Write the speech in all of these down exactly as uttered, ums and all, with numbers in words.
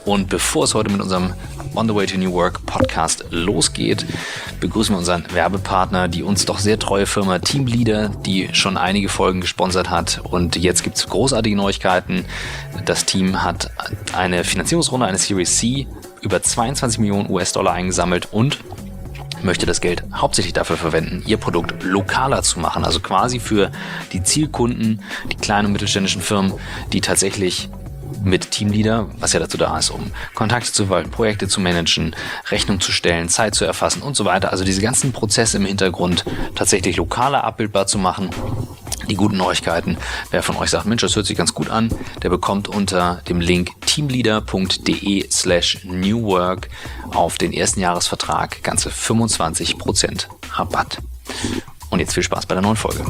Und bevor es heute mit unserem On the Way to New Work Podcast losgeht, begrüßen wir unseren Werbepartner, die uns doch sehr treue Firma Teamleader, die schon einige Folgen gesponsert hat. Und jetzt gibt es großartige Neuigkeiten. Das Team hat eine Finanzierungsrunde, eine Series C, über zweiundzwanzig Millionen U S-Dollar eingesammelt und möchte das Geld hauptsächlich dafür verwenden, ihr Produkt lokaler zu machen. Also quasi für die Zielkunden, die kleinen und mittelständischen Firmen, die tatsächlich mit Teamleader, was ja dazu da ist, um Kontakte zu verwalten, Projekte zu managen, Rechnung zu stellen, Zeit zu erfassen und so weiter. Also diese ganzen Prozesse im Hintergrund tatsächlich lokaler abbildbar zu machen. Die guten Neuigkeiten, wer von euch sagt, Mensch, das hört sich ganz gut an, der bekommt unter dem Link teamleader.de slash newwork auf den ersten Jahresvertrag ganze fünfundzwanzig Prozent Rabatt. Und jetzt viel Spaß bei der neuen Folge.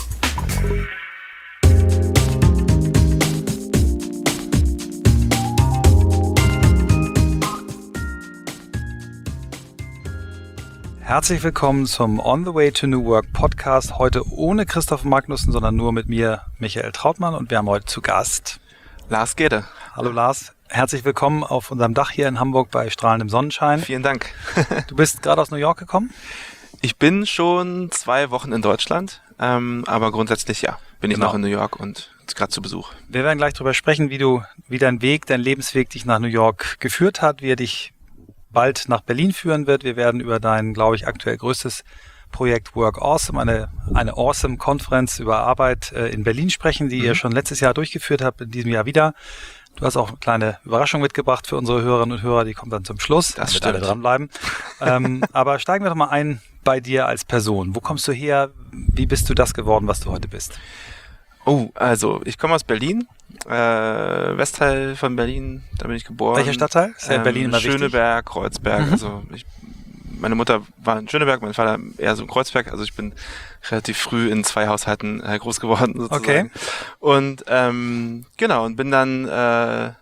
Herzlich willkommen zum On the Way to New Work Podcast. Heute ohne Christoph Magnussen, sondern nur mit mir, Michael Trautmann. Und wir haben heute zu Gast Lars Gede. Hallo Lars, herzlich willkommen auf unserem Dach hier in Hamburg bei strahlendem Sonnenschein. Vielen Dank. Du bist gerade aus New York gekommen? Ich bin schon zwei Wochen in Deutschland, ähm, aber grundsätzlich ja, bin genau. ich noch in New York und gerade zu Besuch. Wir werden gleich darüber sprechen, wie du, wie dein Weg, dein Lebensweg dich nach New York geführt hat, wie er dich bald nach Berlin führen wird. Wir werden über dein, glaube ich, aktuell größtes Projekt Work Awesome, eine, eine Awesome-Konferenz über Arbeit äh, in Berlin sprechen, die mhm. ihr schon letztes Jahr durchgeführt habt, in diesem Jahr wieder. Du hast auch eine kleine Überraschung mitgebracht für unsere Hörerinnen und Hörer, die kommt dann zum Schluss, das damit alle dranbleiben. ähm, aber steigen wir doch mal ein bei dir als Person. Wo kommst du her? Wie bist du das geworden, was du heute bist? Oh, also ich komme aus Berlin, äh, Westteil von Berlin, da bin ich geboren. Welcher Stadtteil? Ist ja in Berlin ähm, immer Schöneberg, wichtig. Kreuzberg, mhm. also ich, meine Mutter war in Schöneberg, mein Vater eher so in Kreuzberg, also ich bin relativ früh in zwei Haushalten äh, groß geworden sozusagen. Okay. Und ähm, genau, und bin dann äh,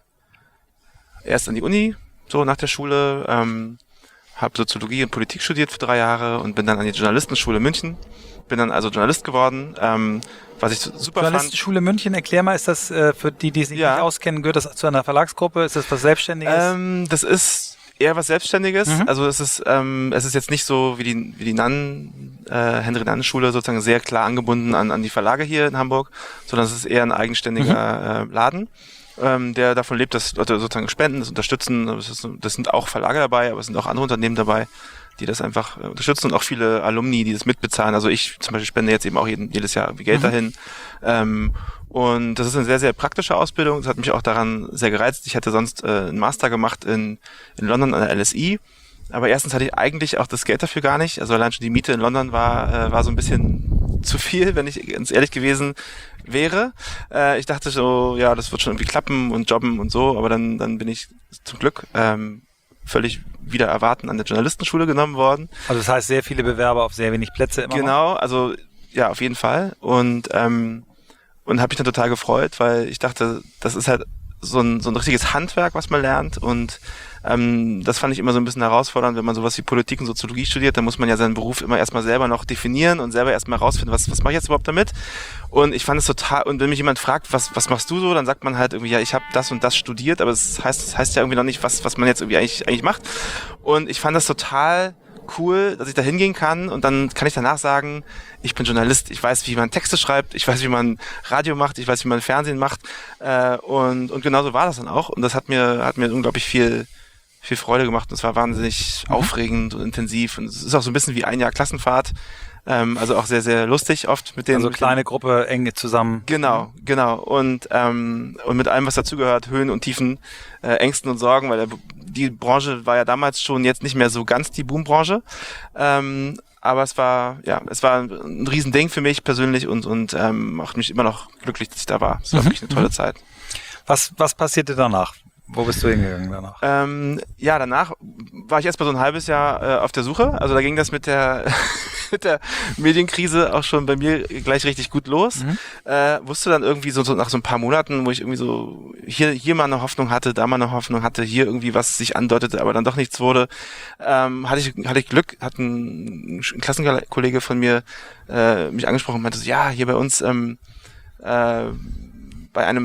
erst an die Uni, so nach der Schule, ähm, habe Soziologie und Politik studiert für drei Jahre und bin dann an die Journalistenschule München, bin dann also Journalist geworden, ähm, was ich super Journalistenschule fand. München, erklär mal, ist das äh, für die, die sich ja. nicht auskennen, gehört das zu einer Verlagsgruppe? Ist das was Selbstständiges? Ähm, das ist eher was Selbstständiges. Mhm. Also es ist ähm, es ist jetzt nicht so wie die wie die Nannen, äh, Henry-Nannen-Schule sozusagen sehr klar angebunden an an die Verlage hier in Hamburg, sondern es ist eher ein eigenständiger mhm. äh, Laden, ähm, der davon lebt, dass Leute sozusagen spenden, das unterstützen. Das, ist, das sind auch Verlage dabei, aber es sind auch andere Unternehmen dabei, die das einfach äh, unterstützen und auch viele Alumni, die das mitbezahlen. Also ich zum Beispiel spende jetzt eben auch jeden, jedes Jahr Geld mhm. dahin. Ähm, und das ist eine sehr, sehr praktische Ausbildung. Das hat mich auch daran sehr gereizt. Ich hatte sonst äh, einen Master gemacht in, in London an der L S E. Aber erstens hatte ich eigentlich auch das Geld dafür gar nicht. Also allein schon die Miete in London war, äh, war so ein bisschen zu viel, wenn ich ganz ehrlich gewesen wäre. Äh, ich dachte so, ja, das wird schon irgendwie klappen und jobben und so. Aber dann, dann bin ich zum Glück ähm, völlig wieder erwarten an der Journalistenschule genommen worden. Also das heißt, sehr viele Bewerber auf sehr wenig Plätze immer Genau, noch? also ja, auf jeden Fall. Und ähm, und habe mich dann total gefreut, weil ich dachte, das ist halt so ein so ein richtiges Handwerk, was man lernt. Und ähm, das fand ich immer so ein bisschen herausfordernd, wenn man sowas wie Politik und Soziologie studiert, dann muss man ja seinen Beruf immer erstmal selber noch definieren und selber erstmal rausfinden, was was mache ich jetzt überhaupt damit. Und ich fand es total, und wenn mich jemand fragt, was was machst du so, dann sagt man halt irgendwie, ja, ich habe das und das studiert, aber das heißt das heißt ja irgendwie noch nicht, was was man jetzt irgendwie eigentlich eigentlich macht. Und ich fand das total cool, dass ich da hingehen kann und dann kann ich danach sagen, ich bin Journalist, ich weiß, wie man Texte schreibt, ich weiß, wie man Radio macht, ich weiß, wie man Fernsehen macht, äh, und und genauso war das dann auch und das hat mir hat mir unglaublich viel viel Freude gemacht und es war wahnsinnig mhm. aufregend und intensiv und es ist auch so ein bisschen wie ein Jahr Klassenfahrt, ähm, also auch sehr sehr lustig oft mit den also kleine Gruppe eng zusammen. Genau, genau und ähm, und mit allem, was dazugehört, Höhen und Tiefen, äh, Ängsten und Sorgen, weil der, die Branche war ja damals schon jetzt nicht mehr so ganz die Boombranche, ähm, aber es war ja es war ein Riesending für mich persönlich und und ähm, macht mich immer noch glücklich, dass ich da war. Es war mhm. wirklich eine tolle Zeit. Was was passierte danach? Wo bist du hingegangen danach? Ähm, ja, danach war ich erst mal so ein halbes Jahr äh, auf der Suche. Also da ging das mit der mit der Medienkrise auch schon bei mir gleich richtig gut los. Mhm. Äh, wusste dann irgendwie so, so nach so ein paar Monaten, wo ich irgendwie so hier hier mal eine Hoffnung hatte, da mal eine Hoffnung hatte, hier irgendwie was sich andeutete, aber dann doch nichts wurde. Ähm, hatte ich hatte ich Glück, hat ein, ein Klassenkollege von mir äh, mich angesprochen und meinte so, ja, hier bei uns ähm, äh, bei einem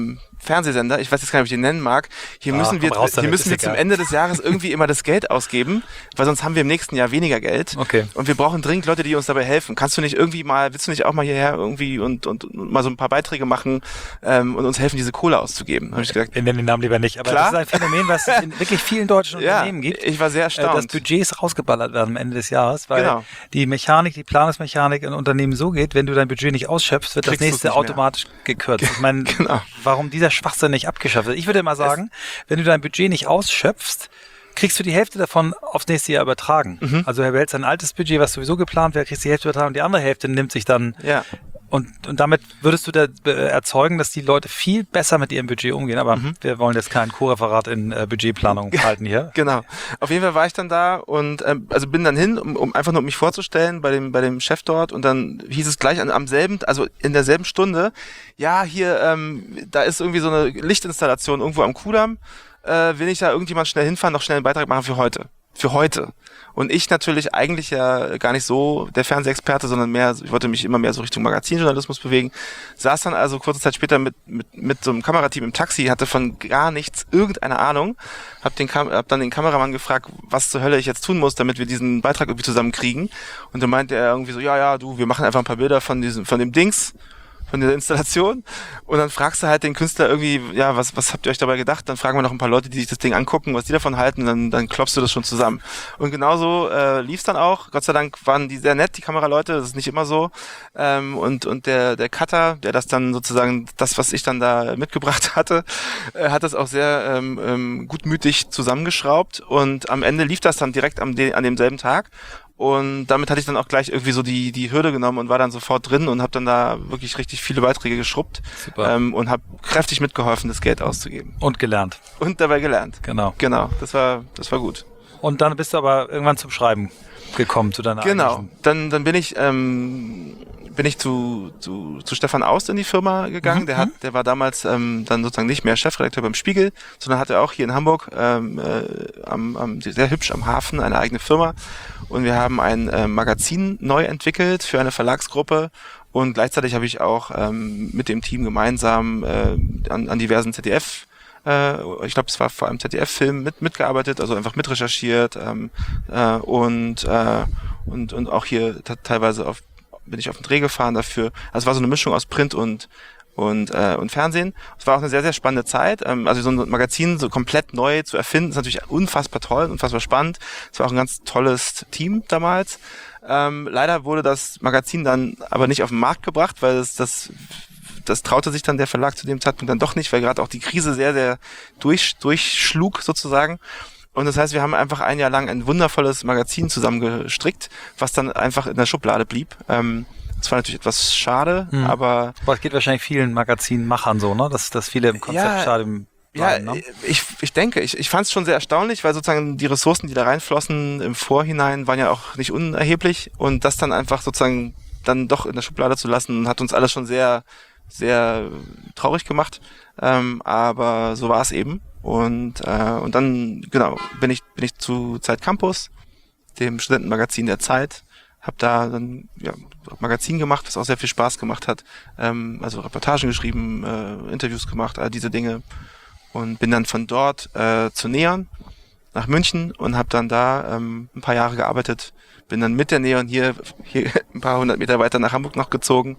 Fernsehsender, ich weiß jetzt gar nicht, ob ich den nennen mag, hier ah, müssen wir, raus damit, hier müssen wir zum Ende des Jahres irgendwie immer das Geld ausgeben, weil sonst haben wir im nächsten Jahr weniger Geld. Okay. Und wir brauchen dringend Leute, die uns dabei helfen. Kannst du nicht irgendwie mal, willst du nicht auch mal hierher irgendwie und, und, und mal so ein paar Beiträge machen ähm, und uns helfen, diese Kohle auszugeben? Hab ich gesagt, wir nennen den Namen lieber nicht, aber klar? das ist ein Phänomen, was es in wirklich vielen deutschen ja, Unternehmen gibt. Ich war sehr erstaunt. Dass Budgets rausgeballert werden am Ende des Jahres, weil genau. die Mechanik, die Planungsmechanik in Unternehmen so geht, wenn du dein Budget nicht ausschöpfst, wird Kriegst das nächste automatisch gekürzt. Ich meine, genau. warum dieser Schwachsinn nicht abgeschafft wird? Ich würde mal sagen, es wenn du dein Budget nicht ausschöpfst, kriegst du die Hälfte davon aufs nächste Jahr übertragen. Mhm. Also er behält sein altes Budget, was sowieso geplant wäre, kriegst die Hälfte übertragen und die andere Hälfte nimmt sich dann. Ja. Und, und damit würdest du da erzeugen, dass die Leute viel besser mit ihrem Budget umgehen. Aber mhm. wir wollen jetzt kein Co-Referat in äh, Budgetplanung halten hier. Genau. Auf jeden Fall war ich dann da und ähm, also bin dann hin, um, um einfach nur mich vorzustellen bei dem bei dem Chef dort und dann hieß es gleich an, am selben, also in derselben Stunde, ja hier, ähm, da ist irgendwie so eine Lichtinstallation irgendwo am Kudamm. Äh, will ich da irgendjemand schnell hinfahren, noch schnell einen Beitrag machen für heute. Für heute. Und ich natürlich eigentlich ja gar nicht so der Fernsehexperte, sondern mehr, ich wollte mich immer mehr so Richtung Magazinjournalismus bewegen. Saß dann also kurze Zeit später mit mit mit so einem Kamerateam im Taxi, hatte von gar nichts irgendeine Ahnung. Hab den Kam- hab dann den Kameramann gefragt, was zur Hölle ich jetzt tun muss, damit wir diesen Beitrag irgendwie zusammenkriegen. Und dann meinte er irgendwie so, ja, ja, du, wir machen einfach ein paar Bilder von diesem von dem Dings. Von dieser Installation und dann fragst du halt den Künstler irgendwie, ja, was was habt ihr euch dabei gedacht? Dann fragen wir noch ein paar Leute, die sich das Ding angucken, was die davon halten, dann dann klopfst du das schon zusammen. Und genauso äh, lief's dann auch. Gott sei Dank waren die sehr nett, die Kameraleute, das ist nicht immer so. Ähm, und und der der Cutter, der das dann sozusagen, das, was ich dann da mitgebracht hatte, äh, hat das auch sehr ähm, ähm, gutmütig zusammengeschraubt und am Ende lief das dann direkt am de- an demselben Tag. Und damit hatte ich dann auch gleich irgendwie so die die Hürde genommen und war dann sofort drin und habe dann da wirklich richtig viele Beiträge geschrubbt ähm, und habe kräftig mitgeholfen, das Geld auszugeben. Und gelernt. Und dabei gelernt. Genau. Genau, das war das war gut. Und dann bist du aber irgendwann zum Schreiben gekommen, zu deiner Genau, eigentlichen. dann dann bin ich ähm, bin ich zu zu zu Stefan Aust in die Firma gegangen. Mhm. Der hat der war damals ähm, dann sozusagen nicht mehr Chefredakteur beim Spiegel, sondern hatte auch hier in Hamburg ähm, äh, am, am sehr hübsch am Hafen eine eigene Firma. Und wir haben ein äh, Magazin neu entwickelt für eine Verlagsgruppe und gleichzeitig habe ich auch ähm, mit dem Team gemeinsam äh, an, an diversen Z D F, äh, ich glaube es war vor allem Z D F-Filmen mit mitgearbeitet, also einfach mitrecherchiert ähm, äh, und äh, und und auch hier t- teilweise auf, bin ich auf den Dreh gefahren dafür. Also es war so eine Mischung aus Print und und äh, und Fernsehen. Es war auch eine sehr, sehr spannende Zeit. Ähm, also so ein Magazin so komplett neu zu erfinden, ist natürlich unfassbar toll, unfassbar spannend. Es war auch ein ganz tolles Team damals. Ähm, leider wurde das Magazin dann aber nicht auf den Markt gebracht, weil es das das traute sich dann der Verlag zu dem Zeitpunkt dann doch nicht, weil gerade auch die Krise sehr, sehr durch, durchschlug sozusagen. Und das heißt, wir haben einfach ein Jahr lang ein wundervolles Magazin zusammengestrickt, was dann einfach in der Schublade blieb. Ähm, Das war natürlich etwas schade, hm. aber... Aber es geht wahrscheinlich vielen Magazinmachern so, ne? Dass, dass viele im Konzeptstadium ja, bleiben, ja, ne? ich, ich denke, ich, ich fand es schon sehr erstaunlich, weil sozusagen die Ressourcen, die da reinflossen im Vorhinein, waren ja auch nicht unerheblich und das dann einfach sozusagen dann doch in der Schublade zu lassen, hat uns alles schon sehr, sehr traurig gemacht, ähm, aber so war es eben und äh, und dann, genau, bin ich bin ich zu Zeit Campus, dem Studentenmagazin der Zeit, habe da dann ja Magazin gemacht, was auch sehr viel Spaß gemacht hat, ähm, also Reportagen geschrieben, äh, Interviews gemacht, all diese Dinge und bin dann von dort äh, zu Neon nach München und habe dann da ähm, ein paar Jahre gearbeitet, bin dann mit der Neon hier, hier ein paar hundert Meter weiter nach Hamburg noch gezogen,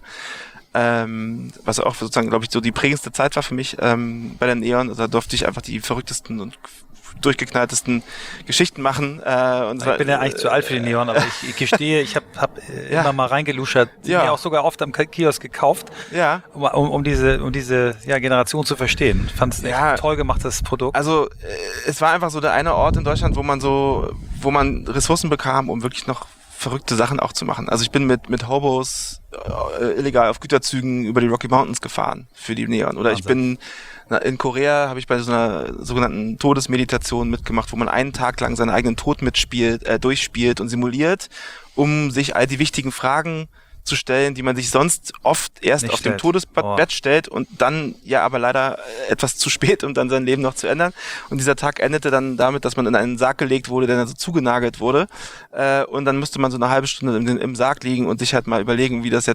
ähm, was auch sozusagen, glaube ich, so die prägendste Zeit war für mich ähm, bei der Neon. Also da durfte ich einfach die verrücktesten und durchgeknalltesten Geschichten machen. Äh, und ich bin ja eigentlich äh, zu alt für die Neon, aber ich, ich gestehe, ich habe hab, äh, ja. immer mal reingeluschert, die ja. mir auch sogar oft am Kiosk gekauft, ja. um, um, um diese, um diese ja, Generation zu verstehen. Ich fand es ja. ein toll gemachtes Produkt. Also äh, es war einfach so der eine Ort in Deutschland, wo man so, wo man Ressourcen bekam, um wirklich noch verrückte Sachen auch zu machen. Also ich bin mit mit Hobos äh, illegal auf Güterzügen über die Rocky Mountains gefahren für die Neon. Oder Wahnsinn. Ich bin na, in Korea, habe ich bei so einer sogenannten Todesmeditation mitgemacht, wo man einen Tag lang seinen eigenen Tod mitspielt, äh, durchspielt und simuliert, um sich all die wichtigen Fragen zu stellen, die man sich sonst oft erst Nicht auf stellt. dem Todesbett oh. stellt und dann ja aber leider etwas zu spät, um dann sein Leben noch zu ändern. Und dieser Tag endete dann damit, dass man in einen Sarg gelegt wurde, der dann so zugenagelt wurde. Äh, und dann müsste man so eine halbe Stunde im, im Sarg liegen und sich halt mal überlegen, wie das jetzt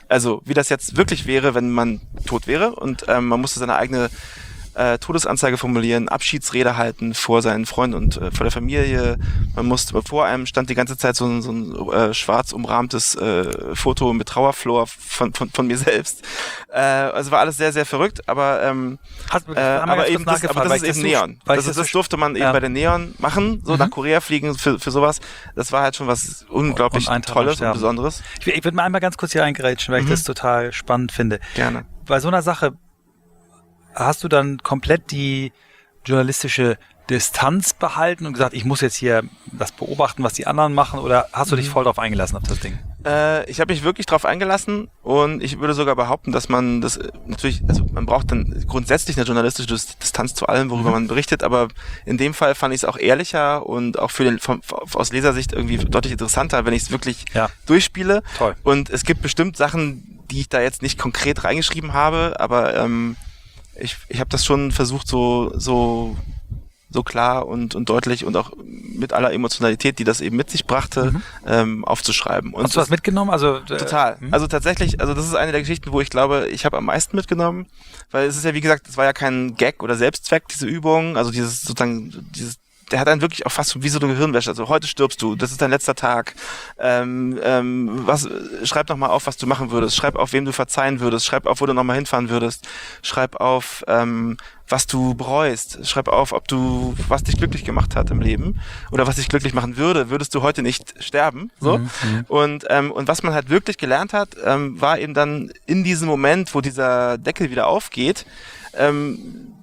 Also wie das jetzt wirklich wäre, wenn man tot wäre und ähm, man musste seine eigene äh, Todesanzeige formulieren, Abschiedsrede halten vor seinen Freunden und äh, vor der Familie. Man musste, vor einem stand die ganze Zeit so ein, so ein äh, schwarz umrahmtes äh, Foto mit Trauerflor von, von, von mir selbst. Äh, also war alles sehr, sehr verrückt, aber ähm, Hast, äh, aber eben das, aber das ist eben so, Neon. Das, das, das durfte man ja. eben bei den Neon machen, so mhm. nach Korea fliegen für, für sowas. Das war halt schon was unglaublich und Tolles und Besonderes. Ich, ich würde mal einmal ganz kurz hier eingerätschen, weil mhm. ich das total spannend finde. Gerne. Bei so einer Sache hast du dann komplett die journalistische Distanz behalten und gesagt, ich muss jetzt hier das beobachten, was die anderen machen, oder hast du dich voll drauf eingelassen auf das Ding? Äh, ich habe mich wirklich drauf eingelassen und ich würde sogar behaupten, dass man das natürlich, also man braucht dann grundsätzlich eine journalistische Distanz zu allem, worüber mhm. man berichtet, aber in dem Fall fand ich es auch ehrlicher und auch für den vom, aus Lesersicht irgendwie deutlich interessanter, wenn ich es wirklich ja. durchspiele. Toll. Und es gibt bestimmt Sachen, die ich da jetzt nicht konkret reingeschrieben habe, aber ähm, ich, ich habe das schon versucht, so so so klar und und deutlich und auch mit aller Emotionalität, die das eben mit sich brachte, mhm. ähm, aufzuschreiben. Und hast du was mitgenommen? Also äh, total. Mh. Also tatsächlich, also das ist eine der Geschichten, wo ich glaube, ich habe am meisten mitgenommen, weil es ist ja, wie gesagt, es war ja kein Gag oder Selbstzweck, diese Übung, also dieses sozusagen dieses der hat dann wirklich auch fast wie so eine Gehirnwäsche. Also heute stirbst du, das ist dein letzter Tag. Ähm, ähm, was, schreib noch mal auf, was du machen würdest. Schreib auf, wem du verzeihen würdest. Schreib auf, wo du noch mal hinfahren würdest. Schreib auf, ähm, was du bereust. Schreib auf, ob du, was dich glücklich gemacht hat im Leben oder was dich glücklich machen würde. Würdest du heute nicht sterben? So. Mhm. Und ähm, und was man halt wirklich gelernt hat, ähm, war eben dann in diesem Moment, wo dieser Deckel wieder aufgeht, ähm,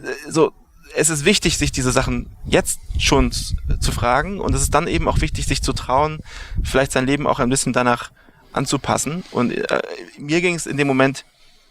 so es ist wichtig, sich diese Sachen jetzt schon zu fragen und es ist dann eben auch wichtig, sich zu trauen, vielleicht sein Leben auch ein bisschen danach anzupassen. Und äh, mir ging es in dem Moment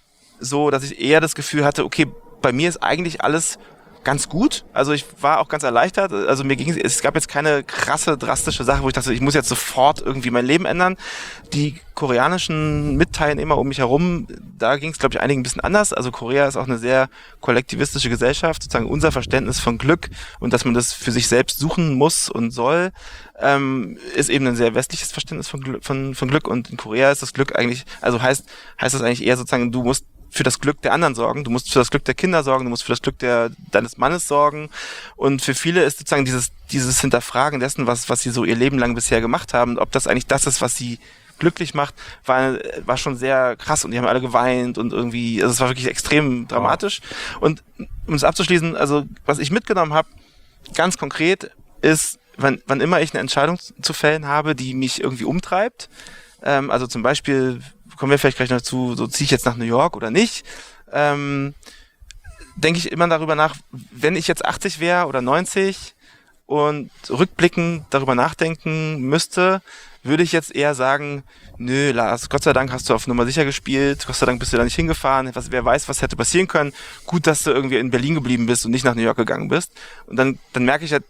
so, dass ich eher das Gefühl hatte, okay, bei mir ist eigentlich alles ganz gut. Also ich war auch ganz erleichtert. Also mir ging es, es gab jetzt keine krasse, drastische Sache, wo ich dachte, ich muss jetzt sofort irgendwie mein Leben ändern. Die koreanischen Mitteilnehmer um mich herum, da ging es, glaube ich, einigen ein bisschen anders. Also Korea ist auch eine sehr kollektivistische Gesellschaft. Sozusagen unser Verständnis von Glück und dass man das für sich selbst suchen muss und soll, ähm, ist eben ein sehr westliches Verständnis von, Gl- von, von Glück. Und in Korea ist das Glück eigentlich, also heißt, heißt das eigentlich eher sozusagen, du musst für das Glück der anderen sorgen, du musst für das Glück der Kinder sorgen, du musst für das Glück der deines Mannes sorgen und für viele ist sozusagen dieses dieses Hinterfragen dessen, was was sie so ihr Leben lang bisher gemacht haben, ob das eigentlich das ist, was sie glücklich macht, war war schon sehr krass und die haben alle geweint und irgendwie, also es war wirklich extrem dramatisch. Wow. Und um es abzuschließen, also was ich mitgenommen habe, ganz konkret, ist, wann wann immer ich eine Entscheidung zu fällen habe, die mich irgendwie umtreibt, ähm, also zum Beispiel kommen wir vielleicht gleich noch zu, so ziehe ich jetzt nach New York oder nicht, ähm, denke ich immer darüber nach, wenn ich jetzt achtzig wäre oder neunzig und rückblickend darüber nachdenken müsste, würde ich jetzt eher sagen, nö, Lars, Gott sei Dank hast du auf Nummer sicher gespielt, Gott sei Dank bist du da nicht hingefahren, was, wer weiß, was hätte passieren können, gut, dass du irgendwie in Berlin geblieben bist und nicht nach New York gegangen bist. Und dann, dann merke ich ja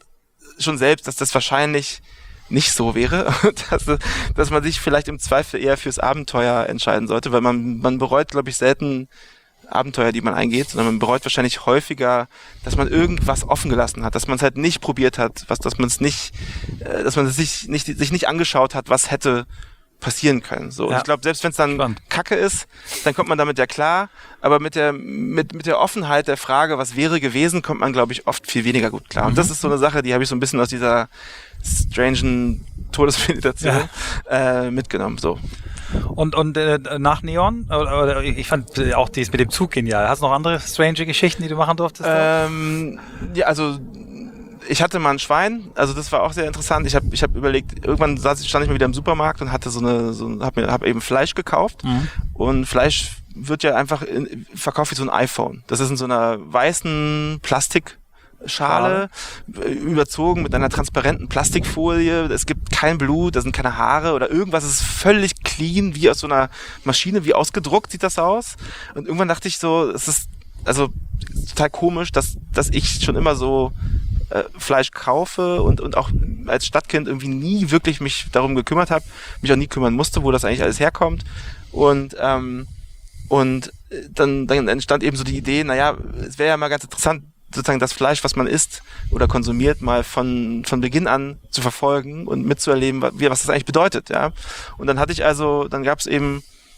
schon selbst, dass das wahrscheinlich nicht so wäre, dass, dass man sich vielleicht im Zweifel eher fürs Abenteuer entscheiden sollte, weil man, man bereut, glaube ich, selten Abenteuer, die man eingeht, sondern man bereut wahrscheinlich häufiger, dass man irgendwas offen gelassen hat, dass man es halt nicht probiert hat, was, dass man es nicht, äh, dass man es sich nicht, sich nicht angeschaut hat, was hätte passieren können. So, ja. Und ich glaube, selbst wenn es dann Spannend. Kacke ist, dann kommt man damit ja klar, aber mit der mit mit der Offenheit der Frage, was wäre gewesen, kommt man, glaube ich, oft viel weniger gut klar. Mhm. Und das ist so eine Sache, die habe ich so ein bisschen aus dieser strangen Todesmeditation ja. äh, mitgenommen. So. Und und äh, nach Neon, oder, oder ich fand auch dies mit dem Zug genial. Hast du noch andere strange Geschichten, die du machen durftest? Ähm, ja, also ich hatte mal ein Schwein, also das war auch sehr interessant. Ich habe ich hab überlegt, irgendwann saß, stand ich mal wieder im Supermarkt und hatte so eine, so, hab mir hab eben Fleisch gekauft. Mhm. Und Fleisch wird ja einfach in, verkauft wie so ein iPhone. Das ist in so einer weißen Plastik Schale, überzogen mit einer transparenten Plastikfolie. Es gibt kein Blut, da sind keine Haare oder irgendwas. Es ist völlig clean, wie aus so einer Maschine, wie ausgedruckt sieht das aus. Und irgendwann dachte ich so, es ist also total komisch, dass dass ich schon immer so äh, Fleisch kaufe und und auch als Stadtkind irgendwie nie wirklich mich darum gekümmert habe, mich auch nie kümmern musste, wo das eigentlich alles herkommt. Und ähm, und dann dann entstand eben so die Idee, naja, es wäre ja mal ganz interessant, sozusagen das Fleisch, was man isst oder konsumiert, mal von von Beginn an zu verfolgen und mitzuerleben, was das eigentlich bedeutet, ja. Und dann hatte ich also, dann gab es eben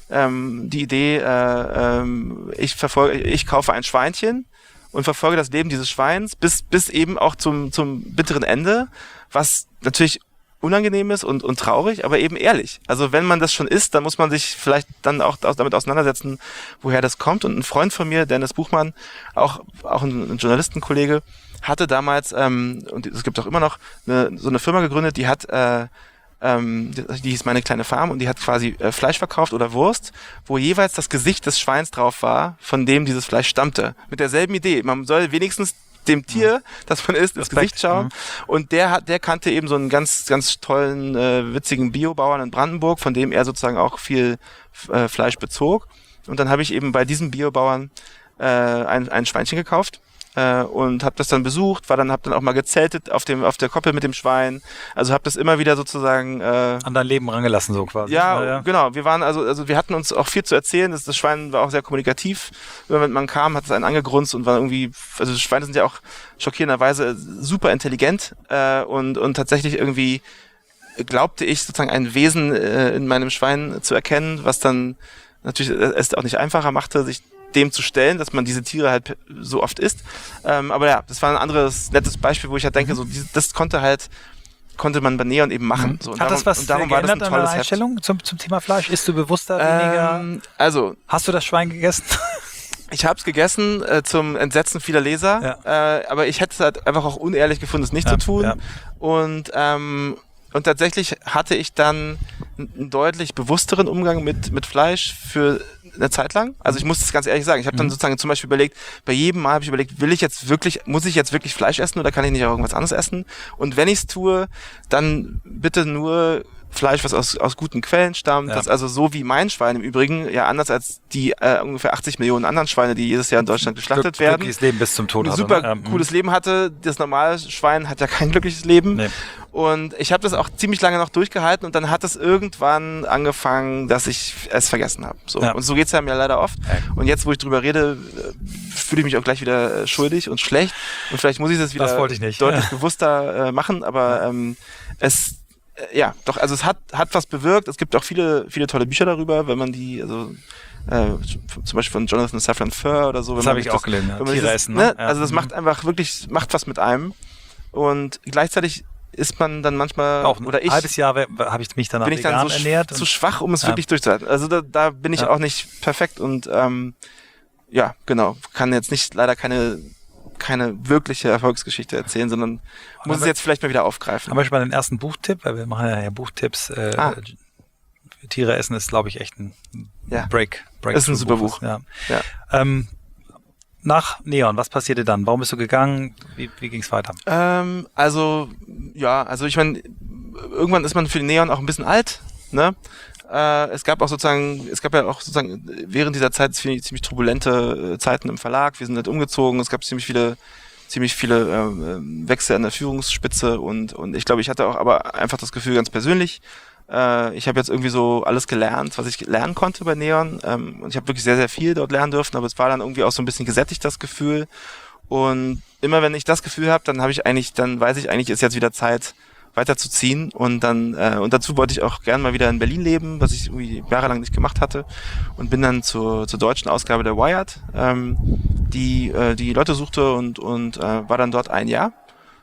ähm, die Idee, äh, ähm, ich verfolge, ich kaufe ein Schweinchen und verfolge das Leben dieses Schweins bis bis eben auch zum zum bitteren Ende, was natürlich unangenehm ist und und traurig, aber eben ehrlich. Also wenn man das schon isst, dann muss man sich vielleicht dann auch damit auseinandersetzen, woher das kommt. Und ein Freund von mir, Dennis Buchmann, auch auch ein, ein Journalistenkollege, hatte damals ähm, und es gibt auch immer noch eine, so eine Firma gegründet, die hat äh, Ähm, die hieß Meine kleine Farm und die hat quasi äh, Fleisch verkauft oder Wurst, wo jeweils das Gesicht des Schweins drauf war, von dem dieses Fleisch stammte. Mit derselben Idee. Man soll wenigstens dem Tier, das man isst, ins Gesicht schauen. Mhm. Und der hat, der kannte eben so einen ganz, ganz tollen, äh, witzigen Biobauern in Brandenburg, von dem er sozusagen auch viel äh, Fleisch bezog. Und dann habe ich eben bei diesem Biobauern äh, ein, ein Schweinchen gekauft. Äh, und habe das dann besucht, war dann habe dann auch mal gezeltet auf dem auf der Koppel mit dem Schwein. Also habe das immer wieder sozusagen äh, an dein Leben rangelassen so quasi. Ja, ja, ja, genau. Wir waren also also wir hatten uns auch viel zu erzählen. Das, das Schwein war auch sehr kommunikativ. Wenn man kam, hat es einen angegrunzt und war irgendwie. Also Schweine sind ja auch schockierenderweise super intelligent äh, und und tatsächlich irgendwie glaubte ich sozusagen ein Wesen äh, in meinem Schwein zu erkennen, was dann natürlich es auch nicht einfacher machte, sich dem zu stellen, dass man diese Tiere halt so oft isst. Ähm, aber ja, das war ein anderes nettes Beispiel, wo ich halt denke, so diese, das konnte halt konnte man bei Neon eben machen. So, und Hat darum, das was und darum geändert war das ein an deiner tolles Einstellung zum, zum Thema Fleisch? Isst du bewusster, ähm, weniger? Also hast du das Schwein gegessen? Ich habe es gegessen äh, zum Entsetzen vieler Leser, ja. äh, aber ich hätte es halt einfach auch unehrlich gefunden, es nicht ja, zu tun. Ja. Und ähm, und tatsächlich hatte ich dann einen deutlich bewussteren Umgang mit mit Fleisch für eine Zeit lang. Also ich muss das ganz ehrlich sagen. Ich habe dann sozusagen zum Beispiel überlegt, bei jedem Mal habe ich überlegt, will ich jetzt wirklich, muss ich jetzt wirklich Fleisch essen oder kann ich nicht auch irgendwas anderes essen? Und wenn ich es tue, dann bitte nur Fleisch, was aus aus guten Quellen stammt. Ja. Das also so wie mein Schwein im Übrigen, ja anders als die äh, ungefähr achtzig Millionen anderen Schweine, die jedes Jahr in Deutschland geschlachtet Glück, werden. Glückliches Leben bis zum Tod. Ein super hatte, ne? cooles Leben hatte. Das normale Schwein hat ja kein glückliches Leben. Nee. Und ich habe das auch ziemlich lange noch durchgehalten und dann hat es irgendwann angefangen, dass ich es vergessen habe. So. Ja. Und so geht's ja mir leider oft. Ja. Und jetzt, wo ich drüber rede, fühle ich mich auch gleich wieder schuldig und schlecht. Und vielleicht muss ich das wieder das ich nicht. deutlich ja. bewusster äh, machen. Aber ähm, es ja, doch, also es hat hat was bewirkt. Es gibt auch viele viele tolle Bücher darüber, wenn man die, also äh, zum Beispiel von Jonathan Safran Foer oder so. Das habe ich auch gelesen. Ja. Tiere dieses, essen. Ne? Ne? Also das mhm. macht einfach wirklich, macht was mit einem. Und gleichzeitig ist man dann manchmal auch ein oder ich halbes Jahr habe ich mich danach bin ich dann so ernährt zu schwach, um es ja. wirklich durchzuhalten. Also da, da bin ich ja. auch nicht perfekt und ähm, ja, genau, kann jetzt nicht leider keine keine wirkliche Erfolgsgeschichte erzählen, sondern aber muss es jetzt vielleicht mal wieder aufgreifen. Aber ich mal den ersten Buchtipp, weil wir machen ja, ja Buchtipps. Äh, ah. Tiere essen ist, glaube ich, echt ein ja. Break. Break ist ein super Buch. Buch. Ja. Ja. Ähm, nach Neon, was passierte dann? Warum bist du gegangen? Wie, wie ging es weiter? Ähm, also, ja, also ich meine, irgendwann ist man für Neon auch ein bisschen alt, ne? Äh, es gab auch sozusagen, es gab ja auch sozusagen während dieser Zeit ziemlich, ziemlich turbulente äh, Zeiten im Verlag. Wir sind halt umgezogen, es gab ziemlich viele, ziemlich viele äh, Wechsel an der Führungsspitze und und ich glaube, ich hatte auch aber einfach das Gefühl ganz persönlich, äh, ich habe jetzt irgendwie so alles gelernt, was ich lernen konnte bei Neon ähm, und ich habe wirklich sehr, sehr viel dort lernen dürfen, aber es war dann irgendwie auch so ein bisschen gesättigt, das Gefühl. Und immer wenn ich das Gefühl habe, dann habe ich eigentlich, dann weiß ich eigentlich, ist jetzt wieder Zeit, weiterzuziehen und dann äh, und dazu wollte ich auch gerne mal wieder in Berlin leben, was ich irgendwie jahrelang nicht gemacht hatte und bin dann zur zur deutschen Ausgabe der Wired, ähm, die äh, die Leute suchte und und äh, war dann dort ein Jahr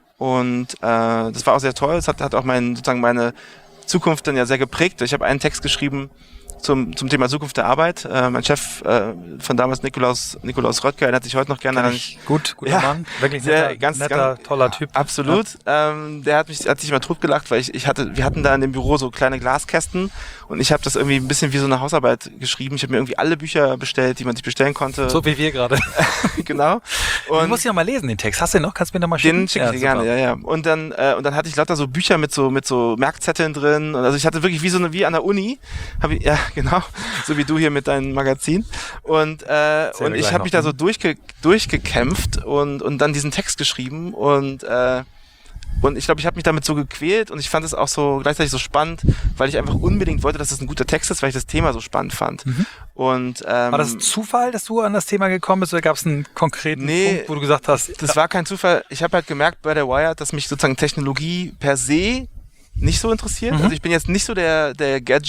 und äh, das war auch sehr toll. Es hat hat auch mein sozusagen meine Zukunft dann ja sehr geprägt. Ich habe einen Text geschrieben zum zum Thema Zukunft der Arbeit. Äh, mein Chef äh, von damals, Nikolaus Nikolaus Röttger, erinnert sich heute noch gerne an mich. Gut, guter ja, Mann, wirklich sehr, netter, ganz, netter ganz, toller Typ. Absolut. Ja. Ähm, der hat mich hat sich immer totgelacht, weil ich ich hatte wir hatten da in dem Büro so kleine Glaskästen und ich habe das irgendwie ein bisschen wie so eine Hausarbeit geschrieben. Ich habe mir irgendwie alle Bücher bestellt, die man sich bestellen konnte. So wie wir gerade. Genau. Und du musst ihn noch mal lesen, den Text. Hast du den noch? Kannst du mir noch mal schicken? Den schicke ich dir gerne, ja, ja. Und dann äh, und dann hatte ich lauter so Bücher mit so mit so Merkzetteln drin und also ich hatte wirklich wie so eine wie an der Uni, habe ich ja, genau. So wie du hier mit deinem Magazin. Und, äh, und ich habe mich da so durchge durchgekämpft und, und dann diesen Text geschrieben und, äh, und ich glaube, ich habe mich damit so gequält und ich fand es auch so gleichzeitig so spannend, weil ich einfach unbedingt wollte, dass es ein guter Text ist, weil ich das Thema so spannend fand. Mhm. Und, ähm, war das ein Zufall, dass du an das Thema gekommen bist oder gab es einen konkreten nee, Punkt, wo du gesagt hast? Das war kein Zufall. Ich habe halt gemerkt bei der Wired, dass mich sozusagen Technologie per se nicht so interessiert. Mhm. Also ich bin jetzt nicht so der, der Gadget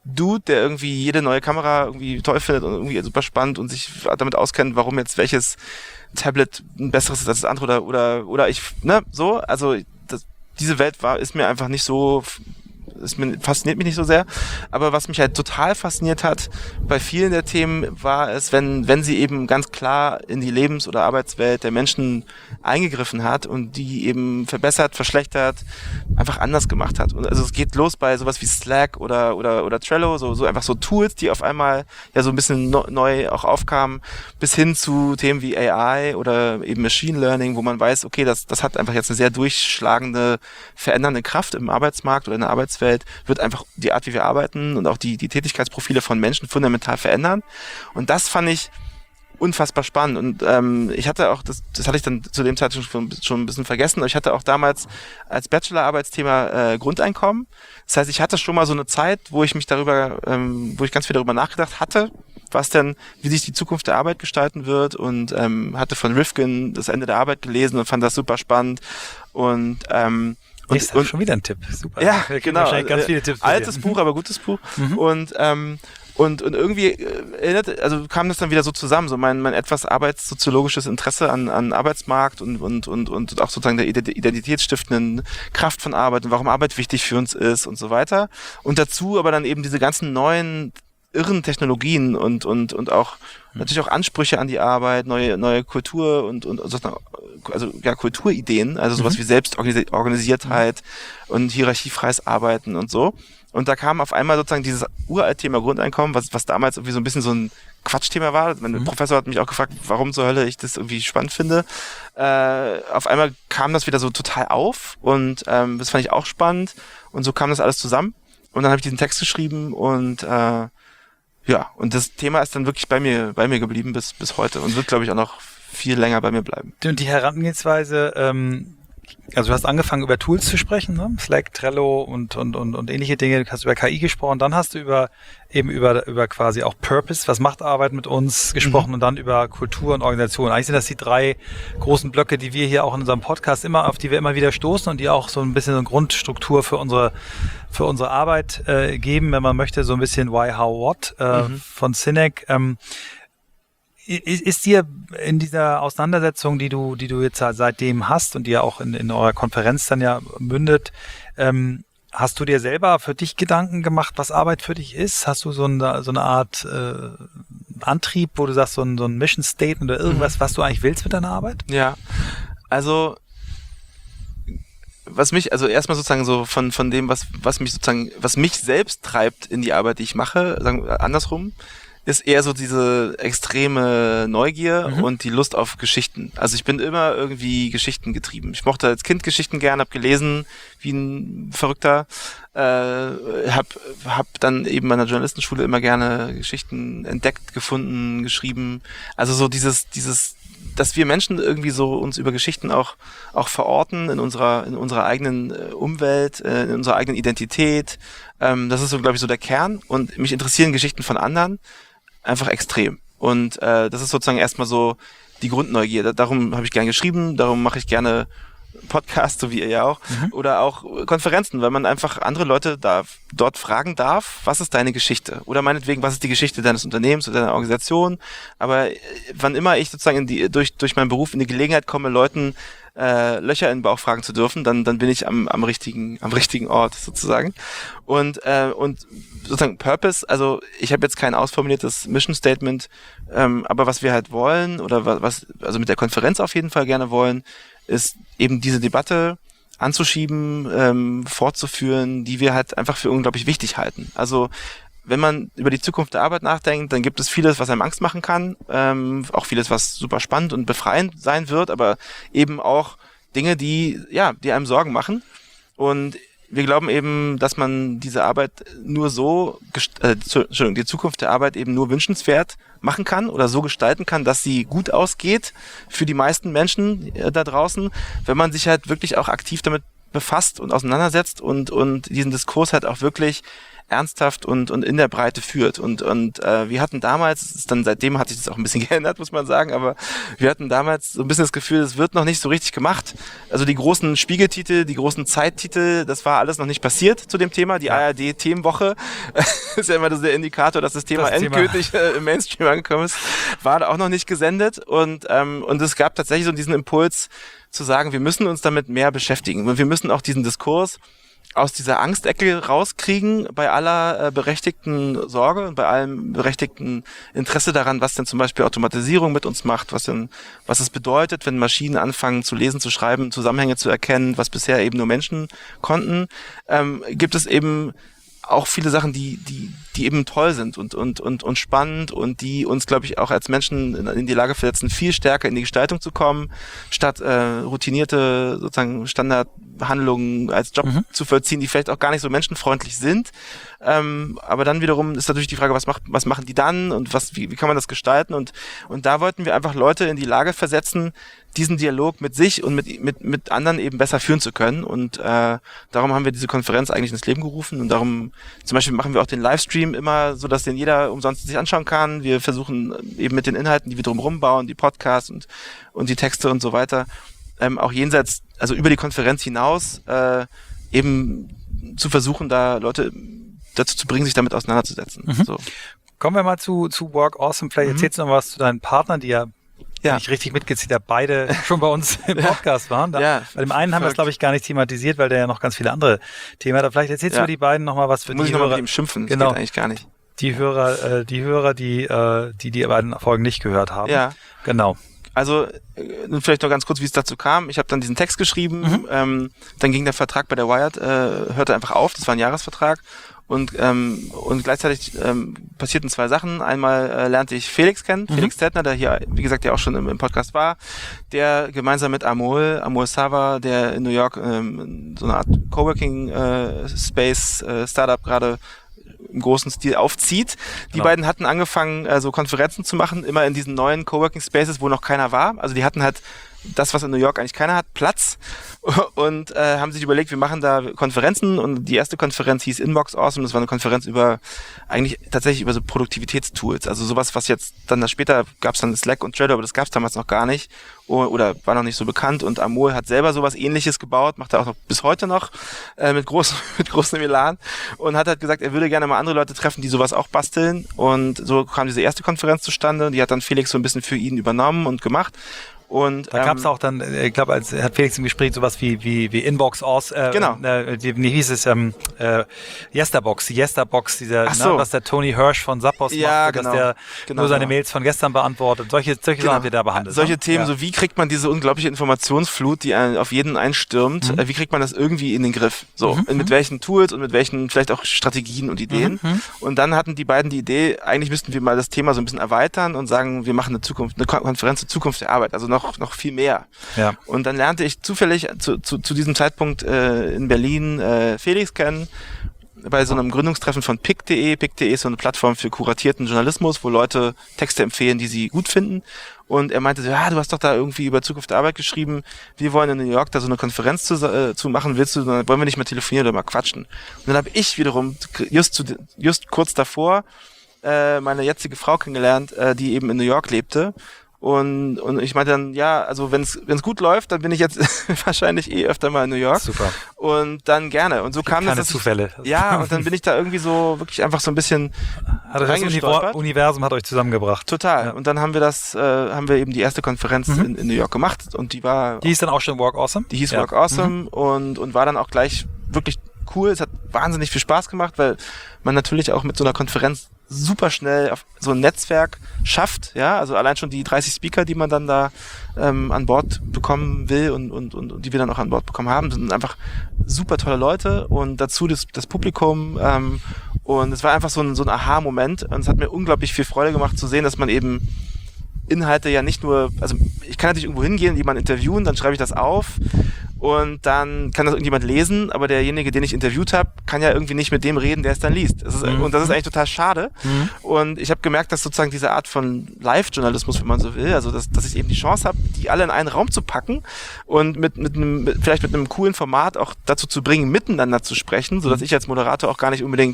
Dude, der irgendwie jede neue Kamera irgendwie toll findet und irgendwie super spannend und sich damit auskennt, warum jetzt welches Tablet ein besseres ist als das andere oder oder oder ich, ne, so, also das, diese Welt war, ist mir einfach nicht so, es fasziniert mich nicht so sehr, aber was mich halt total fasziniert hat bei vielen der Themen war es, wenn wenn sie eben ganz klar in die Lebens- oder Arbeitswelt der Menschen eingegriffen hat und die eben verbessert, verschlechtert, einfach anders gemacht hat. Und also es geht los bei sowas wie Slack oder oder oder Trello, so so einfach so Tools, die auf einmal ja so ein bisschen no, neu auch aufkamen, bis hin zu Themen wie A I oder eben Machine Learning, wo man weiß, okay, das das hat einfach jetzt eine sehr durchschlagende, verändernde Kraft im Arbeitsmarkt oder in der Arbeitswelt, wird einfach die Art, wie wir arbeiten und auch die die Tätigkeitsprofile von Menschen fundamental verändern. Und das fand ich unfassbar spannend. Und ähm, ich hatte auch, das, das hatte ich dann zu dem Zeitpunkt schon, schon ein bisschen vergessen, aber ich hatte auch damals als Bachelorarbeitsthema äh, Grundeinkommen. Das heißt, ich hatte schon mal so eine Zeit, wo ich mich darüber, ähm, wo ich ganz viel darüber nachgedacht hatte, was denn, wie sich die Zukunft der Arbeit gestalten wird, und ähm, hatte von Rifkin das Ende der Arbeit gelesen und fand das super spannend. Und ähm, Und, und schon wieder ein Tipp, super. Ja, genau. Wahrscheinlich ganz viele Tipps. Altes Buch, aber gutes Buch. Mhm. Und ähm, und und irgendwie erinnert, also kam das dann wieder so zusammen, so mein mein etwas arbeitssoziologisches Interesse an an Arbeitsmarkt und und und und auch sozusagen der identitätsstiftenden Kraft von Arbeit und warum Arbeit wichtig für uns ist und so weiter. Und dazu aber dann eben diese ganzen neuen irren Technologien und und und auch mhm. natürlich auch Ansprüche an die Arbeit, neue neue Kultur und und also ja Kulturideen, also sowas mhm. wie Selbstorganisiertheit mhm. und hierarchiefreies Arbeiten und so. Und da kam auf einmal sozusagen dieses uralte Thema Grundeinkommen, was was damals irgendwie so ein bisschen so ein Quatschthema war. Mein mhm. Professor hat mich auch gefragt, warum zur Hölle ich das irgendwie spannend finde. Äh, auf einmal kam das wieder so total auf und ähm, das fand ich auch spannend. Und so kam das alles zusammen. Und dann habe ich diesen Text geschrieben und äh, ja, und das Thema ist dann wirklich bei mir bei mir geblieben bis bis heute und wird, glaube ich, auch noch viel länger bei mir bleiben. Und die Herangehensweise, ähm, also du hast angefangen über Tools zu sprechen, ne? Slack, Trello und und und und ähnliche Dinge. Du hast über K I gesprochen, dann hast du über eben über über quasi auch Purpose, was macht Arbeit mit uns gesprochen mhm. und dann über Kultur und Organisation. Eigentlich sind das die drei großen Blöcke, die wir hier auch in unserem Podcast immer, auf die wir immer wieder stoßen und die auch so ein bisschen so eine Grundstruktur für unsere für unsere Arbeit äh, geben, wenn man möchte, so ein bisschen Why, How, What äh, mhm. von Sinek. Ähm, ist, ist dir in dieser Auseinandersetzung, die du die du jetzt seitdem hast und die ja auch in, in eurer Konferenz dann ja mündet, ähm, hast du dir selber für dich Gedanken gemacht, was Arbeit für dich ist? Hast du so eine, so eine Art äh, Antrieb, wo du sagst, so ein, so ein Mission Statement oder irgendwas, mhm. was du eigentlich willst mit deiner Arbeit? Ja, also was mich, also erstmal sozusagen so von von dem, was was mich sozusagen, was mich selbst treibt in die Arbeit, die ich mache, sagen wir andersrum, ist eher so diese extreme Neugier mhm. und die Lust auf Geschichten. Also ich bin immer irgendwie Geschichten getrieben. Ich mochte als Kind Geschichten gerne, habe gelesen wie ein Verrückter, äh, hab hab dann eben an der Journalistenschule immer gerne Geschichten entdeckt, gefunden, geschrieben. Also so dieses dieses dass wir Menschen irgendwie so uns über Geschichten auch auch verorten in unserer in unserer eigenen äh, Umwelt, äh, in unserer eigenen Identität. Ähm, das ist so, glaube ich, so der Kern. Und mich interessieren Geschichten von anderen einfach extrem. Und äh, das ist sozusagen erstmal so die Grundneugier. Darum habe ich gern geschrieben, darum mache ich gerne Podcasts, so wie ihr ja auch, mhm. oder auch Konferenzen, weil man einfach andere Leute da dort fragen darf, was ist deine Geschichte? Oder meinetwegen, was ist die Geschichte deines Unternehmens oder deiner Organisation? Aber wann immer ich sozusagen in die, durch durch meinen Beruf in die Gelegenheit komme, Leuten äh, Löcher in den Bauch fragen zu dürfen, dann dann bin ich am am richtigen am richtigen Ort sozusagen. Und äh, und sozusagen Purpose, also ich habe jetzt kein ausformuliertes Mission Statement, ähm, aber was wir halt wollen oder was also mit der Konferenz auf jeden Fall gerne wollen, ist eben diese Debatte anzuschieben, ähm, fortzuführen, die wir halt einfach für unglaublich wichtig halten. Also wenn man über die Zukunft der Arbeit nachdenkt, dann gibt es vieles, was einem Angst machen kann, ähm, auch vieles, was super spannend und befreiend sein wird, aber eben auch Dinge, die ja, die einem Sorgen machen. Und wir glauben eben, dass man diese Arbeit nur so, äh, Entschuldigung, die Zukunft der Arbeit eben nur wünschenswert machen kann oder so gestalten kann, dass sie gut ausgeht für die meisten Menschen äh, da draußen, wenn man sich halt wirklich auch aktiv damit befasst und auseinandersetzt und und diesen Diskurs halt auch wirklich ernsthaft und und in der Breite führt. Und und äh, wir hatten damals, dann seitdem hat sich das auch ein bisschen geändert, muss man sagen, aber wir hatten damals so ein bisschen das Gefühl, es wird noch nicht so richtig gemacht. Also die großen Spiegeltitel, die großen Zeittitel, das war alles noch nicht passiert zu dem Thema. Die ja. A R D-Themenwoche ist ja immer der Indikator, dass das Thema das endgültig Thema. Äh, im Mainstream angekommen ist, war auch noch nicht gesendet. Und ähm, und es gab tatsächlich so diesen Impuls zu sagen, wir müssen uns damit mehr beschäftigen und wir müssen auch diesen Diskurs aus dieser Angstecke rauskriegen, bei aller äh, berechtigten Sorge und bei allem berechtigten Interesse daran, was denn zum Beispiel Automatisierung mit uns macht, was denn, was es bedeutet, wenn Maschinen anfangen zu lesen, zu schreiben, Zusammenhänge zu erkennen, was bisher eben nur Menschen konnten, ähm, gibt es eben auch viele Sachen, die die die eben toll sind und und und und spannend und die uns, glaube ich, auch als Menschen in, in die Lage versetzen, viel stärker in die Gestaltung zu kommen, statt äh, routinierte sozusagen Standardhandlungen als Job mhm. zu vollziehen, die vielleicht auch gar nicht so menschenfreundlich sind. Ähm, aber dann wiederum ist natürlich die Frage, was macht was machen die dann und was wie, wie kann man das gestalten und und da wollten wir einfach Leute in die Lage versetzen, diesen Dialog mit sich und mit mit mit anderen eben besser führen zu können und äh, darum haben wir diese Konferenz eigentlich ins Leben gerufen und darum zum Beispiel machen wir auch den Livestream immer so, dass den jeder umsonst sich anschauen kann. Wir versuchen eben mit den Inhalten, die wir drumherum bauen, die Podcasts und und die Texte und so weiter, ähm, auch jenseits, also über die Konferenz hinaus äh, eben zu versuchen, da Leute dazu zu bringen, sich damit auseinanderzusetzen. Mhm. So. Kommen wir mal zu zu Work Awesome. Vielleicht mhm. erzählst du noch was zu deinen Partnern, die ja Ja. Wenn ich richtig mitgezählt habe, beide schon bei uns im Podcast waren. Da, ja, bei dem einen haben wir es, glaube ich, gar nicht thematisiert, weil der ja noch ganz viele andere Themen hat. Aber vielleicht erzählst ja. du die beiden nochmal was für Muss die ich noch Hörer. Mal mit ihm schimpfen, das genau, geht eigentlich gar nicht. Die Hörer, äh, die Hörer, die, äh, die die beiden Folgen nicht gehört haben. Ja. Genau. Also äh, vielleicht noch ganz kurz, wie es dazu kam. Ich habe dann diesen Text geschrieben, mhm. ähm, dann ging der Vertrag bei der Wired, äh, hörte einfach auf, das war ein Jahresvertrag. Und ähm, und gleichzeitig ähm, passierten zwei Sachen. Einmal äh, lernte ich Felix kennen, mhm. Felix Zettner, der hier, wie gesagt, ja auch schon im, im Podcast war, der gemeinsam mit Amol, Amol Sava, der in New York ähm, so eine Art Coworking äh, Space äh, Startup gerade im großen Stil aufzieht. Die genau. beiden hatten angefangen, äh, so Konferenzen zu machen, immer in diesen neuen Coworking Spaces, wo noch keiner war. Also die hatten halt das, was in New York eigentlich keiner hat, Platz und äh, haben sich überlegt, wir machen da Konferenzen und die erste Konferenz hieß Inbox Awesome, das war eine Konferenz über, eigentlich tatsächlich über so Produktivitätstools, also sowas, was jetzt dann da später gab es dann Slack und Trello, aber das gab es damals noch gar nicht oder war noch nicht so bekannt und Amol hat selber sowas Ähnliches gebaut, macht er auch noch bis heute noch äh, mit großem mit großem Elan und hat halt gesagt, er würde gerne mal andere Leute treffen, die sowas auch basteln und so kam diese erste Konferenz zustande, die hat dann Felix so ein bisschen für ihn übernommen und gemacht. Und da gab es ähm, auch dann, ich glaube, als hat Felix im Gespräch sowas wie wie wie Inbox aus, äh, genau. äh, wie, wie hieß es, ähm, äh, Yesterbox, die Yesterbox, dieser, so. ne, was der Tony Hirsch von Zappos ja, macht, genau. dass der genau, nur seine genau. Mails von gestern beantwortet. Solche solche genau. Sachen wir da behandelt. Solche ne? Themen, ja. so wie kriegt man diese unglaubliche Informationsflut, die auf jeden einstürmt, mhm. äh, wie kriegt man das irgendwie in den Griff? So, mhm. mit welchen Tools und mit welchen vielleicht auch Strategien und Ideen. Mhm. Und dann hatten die beiden die Idee, eigentlich müssten wir mal das Thema so ein bisschen erweitern und sagen, wir machen eine Zukunft, eine Konferenz zur Zukunft der Arbeit, also noch noch viel mehr. Ja. Und dann lernte ich zufällig zu, zu, zu diesem Zeitpunkt äh, in Berlin äh, Felix kennen, bei so einem Gründungstreffen von pick punkt de. pick punkt de ist so eine Plattform für kuratierten Journalismus, wo Leute Texte empfehlen, die sie gut finden. Und er meinte so, ja, du hast doch da irgendwie über Zukunft der Arbeit geschrieben, wir wollen in New York da so eine Konferenz zu, äh, zu machen, willst du, dann wollen wir nicht mal telefonieren oder mal quatschen. Und dann habe ich wiederum, just, zu, just kurz davor, äh, meine jetzige Frau kennengelernt, äh, die eben in New York lebte. Und und ich meinte dann, ja, also wenn es wenn es gut läuft, dann bin ich jetzt wahrscheinlich eh öfter mal in New York. Super. Und dann gerne. Und so kam Keine das. Zufälle. Ich, ja, und dann bin ich da irgendwie so wirklich einfach so ein bisschen hat das Univer- Universum hat euch zusammengebracht. Total. Ja. Und dann haben wir das, äh, haben wir eben die erste Konferenz mhm. in, in New York gemacht und die war. Die hieß dann auch schon Work Awesome? Die hieß ja. Work Awesome mhm. und und war dann auch gleich wirklich cool. Es hat wahnsinnig viel Spaß gemacht, weil man natürlich auch mit so einer Konferenz super schnell auf so ein Netzwerk schafft, ja, also allein schon die dreißig Speaker, die man dann da ähm, an Bord bekommen will und, und, und, und die wir dann auch an Bord bekommen haben, sind einfach super tolle Leute und dazu das, das Publikum ähm, und es war einfach so ein, so ein Aha-Moment und es hat mir unglaublich viel Freude gemacht zu sehen, dass man eben Inhalte ja nicht nur, also ich kann natürlich irgendwo hingehen, jemanden interviewen, dann schreibe ich das auf und dann kann das irgendjemand lesen, aber derjenige, den ich interviewt habe, kann ja irgendwie nicht mit dem reden, der es dann liest. Das ist, mhm. Und das ist eigentlich total schade. Mhm. Und ich habe gemerkt, dass sozusagen diese Art von Live-Journalismus, wenn man so will, also dass, dass ich eben die Chance habe, die alle in einen Raum zu packen und mit, mit einem, mit, vielleicht mit einem coolen Format auch dazu zu bringen, miteinander zu sprechen, sodass mhm. ich als Moderator auch gar nicht unbedingt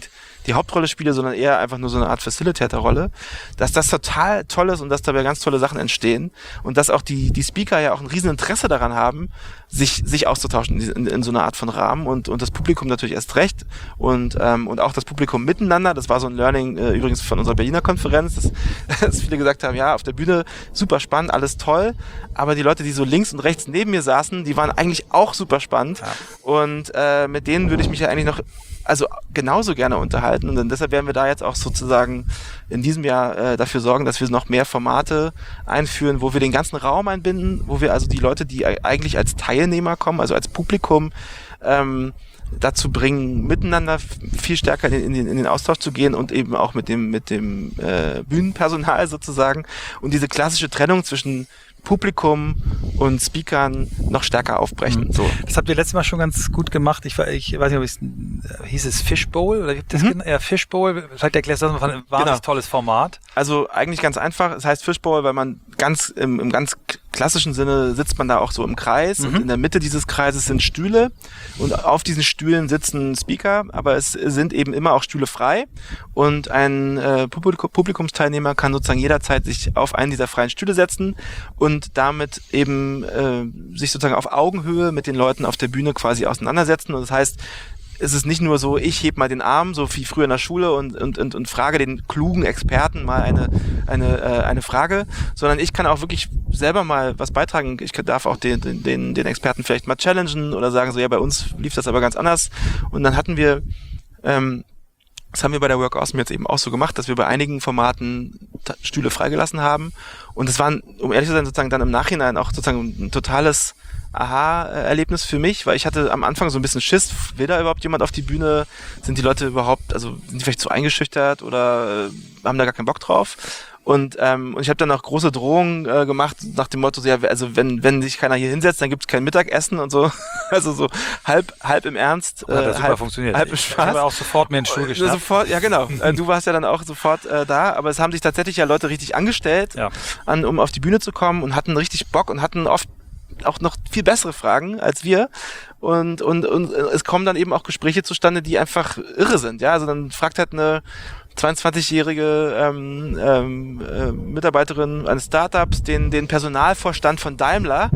die Hauptrolle spiele, sondern eher einfach nur so eine Art Facilitator-Rolle, dass das total toll ist und dass dabei ganz tolle Sachen entstehen und dass auch die, die Speaker ja auch ein riesen Interesse daran haben, sich, sich auszutauschen in, in, in so einer Art von Rahmen und, und das Publikum natürlich erst recht und, ähm, und auch das Publikum miteinander. Das war so ein Learning äh, übrigens von unserer Berliner Konferenz, dass, dass viele gesagt haben, ja, auf der Bühne super spannend, alles toll, aber die Leute, die so links und rechts neben mir saßen, die waren eigentlich auch super spannend ja. und äh, mit denen würde ich mich ja eigentlich noch also genauso gerne unterhalten und deshalb werden wir da jetzt auch sozusagen in diesem Jahr äh, dafür sorgen, dass wir noch mehr Formate einführen, wo wir den ganzen Raum einbinden, wo wir also die Leute, die eigentlich als Teilnehmer kommen, also als Publikum, ähm, dazu bringen, miteinander viel stärker in den, in den Austausch zu gehen und eben auch mit dem, mit dem äh, Bühnenpersonal sozusagen und diese klassische Trennung zwischen Publikum und Speakern noch stärker aufbrechen. Mhm. So. Das habt ihr letztes Mal schon ganz gut gemacht. Ich, ich weiß nicht, ob es hieß es Fishbowl oder wie habt ihr das mhm. genannt? Ja, Fishbowl. Vielleicht erklärst du das mal, ein wahnsinnig genau. tolles Format. Also eigentlich ganz einfach. Es heißt Fishbowl, weil man ganz im, im ganz klassischen Sinne sitzt man da auch so im Kreis mhm. und in der Mitte dieses Kreises sind Stühle und auf diesen Stühlen sitzen Speaker, aber es sind eben immer auch Stühle frei und ein äh, Publikumsteilnehmer kann sozusagen jederzeit sich auf einen dieser freien Stühle setzen und damit eben äh, sich sozusagen auf Augenhöhe mit den Leuten auf der Bühne quasi auseinandersetzen und das heißt, es ist nicht nur so, ich heb mal den Arm, so wie früher in der Schule und, und, und, und frage den klugen Experten mal eine, eine, äh, eine Frage, sondern ich kann auch wirklich selber mal was beitragen. Ich darf auch den, den, den Experten vielleicht mal challengen oder sagen so, ja, bei uns lief das aber ganz anders. Und dann hatten wir, ähm, das haben wir bei der Work Awesome jetzt eben auch so gemacht, dass wir bei einigen Formaten t- Stühle freigelassen haben. Und das war, um ehrlich zu sein, sozusagen dann im Nachhinein auch sozusagen ein totales Aha-Erlebnis für mich, weil ich hatte am Anfang so ein bisschen Schiss, will da überhaupt jemand auf die Bühne? Sind die Leute überhaupt, also sind die vielleicht zu eingeschüchtert oder äh, haben da gar keinen Bock drauf? Und, ähm, und ich habe dann auch große Drohungen äh, gemacht nach dem Motto, so, ja, also wenn wenn sich keiner hier hinsetzt, dann gibt's kein Mittagessen und so. Also so halb halb im Ernst, äh, hat das halb, super funktioniert. halb im Spaß. Ich habe auch sofort mir einen Stuhl geschnappt. Sofort, ja genau. Du warst ja dann auch sofort äh, da, aber es haben sich tatsächlich ja Leute richtig angestellt, ja. an, um auf die Bühne zu kommen und hatten richtig Bock und hatten oft auch noch viel bessere Fragen als wir und, und, und es kommen dann eben auch Gespräche zustande, die einfach irre sind, ja, also dann fragt halt eine zweiundzwanzigjährige ähm, ähm, äh, Mitarbeiterin eines Startups, den, den Personalvorstand von Daimler,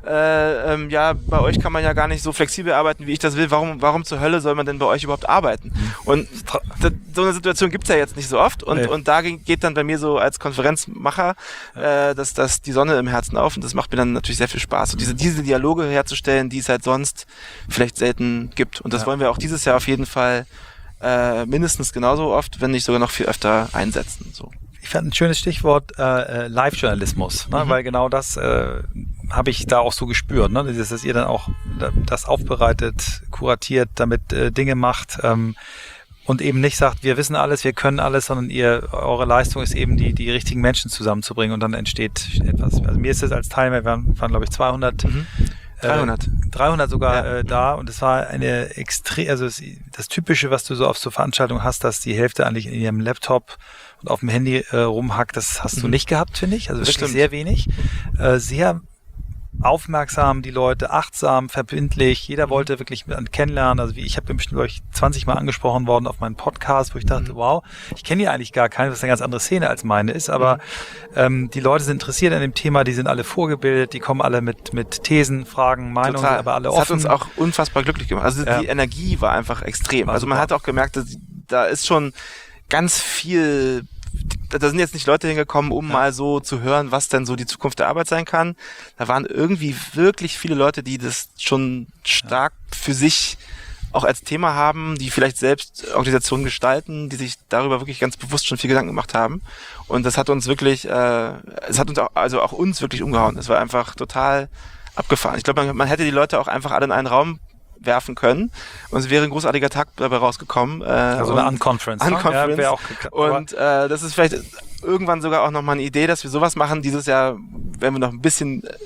äh, ähm, ja, bei euch kann man ja gar nicht so flexibel arbeiten, wie ich das will, warum, warum zur Hölle soll man denn bei euch überhaupt arbeiten? Und d- so eine Situation gibt's ja jetzt nicht so oft und, nee. und da geht dann bei mir so als Konferenzmacher äh, das, das die Sonne im Herzen auf und das macht mir dann natürlich sehr viel Spaß. Und diese, diese Dialoge herzustellen, die es halt sonst vielleicht selten gibt. Und das ja. wollen wir auch dieses Jahr auf jeden Fall Äh, mindestens genauso oft, wenn nicht sogar noch viel öfter einsetzen. So. Ich fand ein schönes Stichwort äh, Live-Journalismus, ne? mhm. weil genau das äh, habe ich da auch so gespürt, ne? Dieses, dass ihr dann auch das aufbereitet, kuratiert, damit äh, Dinge macht ähm, und eben nicht sagt, wir wissen alles, wir können alles, sondern ihr eure Leistung ist eben die die richtigen Menschen zusammenzubringen und dann entsteht etwas. Also mir ist es als Teilnehmer, wir waren, waren glaube ich zweihundert mhm. dreihundert. Äh, dreihundert sogar ja. äh, da und es war eine extrem, also das, das Typische, was du so auf so Veranstaltungen hast, dass die Hälfte eigentlich in ihrem Laptop und auf dem Handy äh, rumhackt, das hast mhm. du nicht gehabt, finde ich. Also das wirklich stimmt. sehr wenig. Äh, sehr aufmerksam, die Leute, achtsam, verbindlich. Jeder mhm. wollte wirklich kennenlernen. Also wie ich habe bestimmt, glaube ich, zwanzig Mal angesprochen worden auf meinen Podcast, wo ich dachte, mhm. wow, ich kenne hier eigentlich gar keine, was eine ganz andere Szene als meine ist, aber mhm. ähm, die Leute sind interessiert an dem Thema, die sind alle vorgebildet, die kommen alle mit mit Thesen, Fragen, Meinungen, Total. aber alle das offen. Das hat uns auch unfassbar glücklich gemacht. Also ja. die Energie war einfach extrem. War also man super. Hat auch gemerkt, dass, da ist schon ganz viel, da sind jetzt nicht Leute hingekommen, um ja. mal so zu hören, was denn so die Zukunft der Arbeit sein kann. Da waren irgendwie wirklich viele Leute, die das schon stark ja. für sich auch als Thema haben, die vielleicht selbst Organisationen gestalten, die sich darüber wirklich ganz bewusst schon viel Gedanken gemacht haben. Und das hat uns wirklich, äh, es hat uns auch, also auch uns wirklich umgehauen. Es war einfach total abgefahren. Ich glaube, man, man hätte die Leute auch einfach alle in einen Raum werfen können und es wäre ein großartiger Tag dabei rausgekommen. Äh, also eine Unconference. Unconference. Ne? Ja, auch und äh, das ist vielleicht irgendwann sogar auch nochmal eine Idee, dass wir sowas machen. Dieses Jahr werden wir noch ein bisschen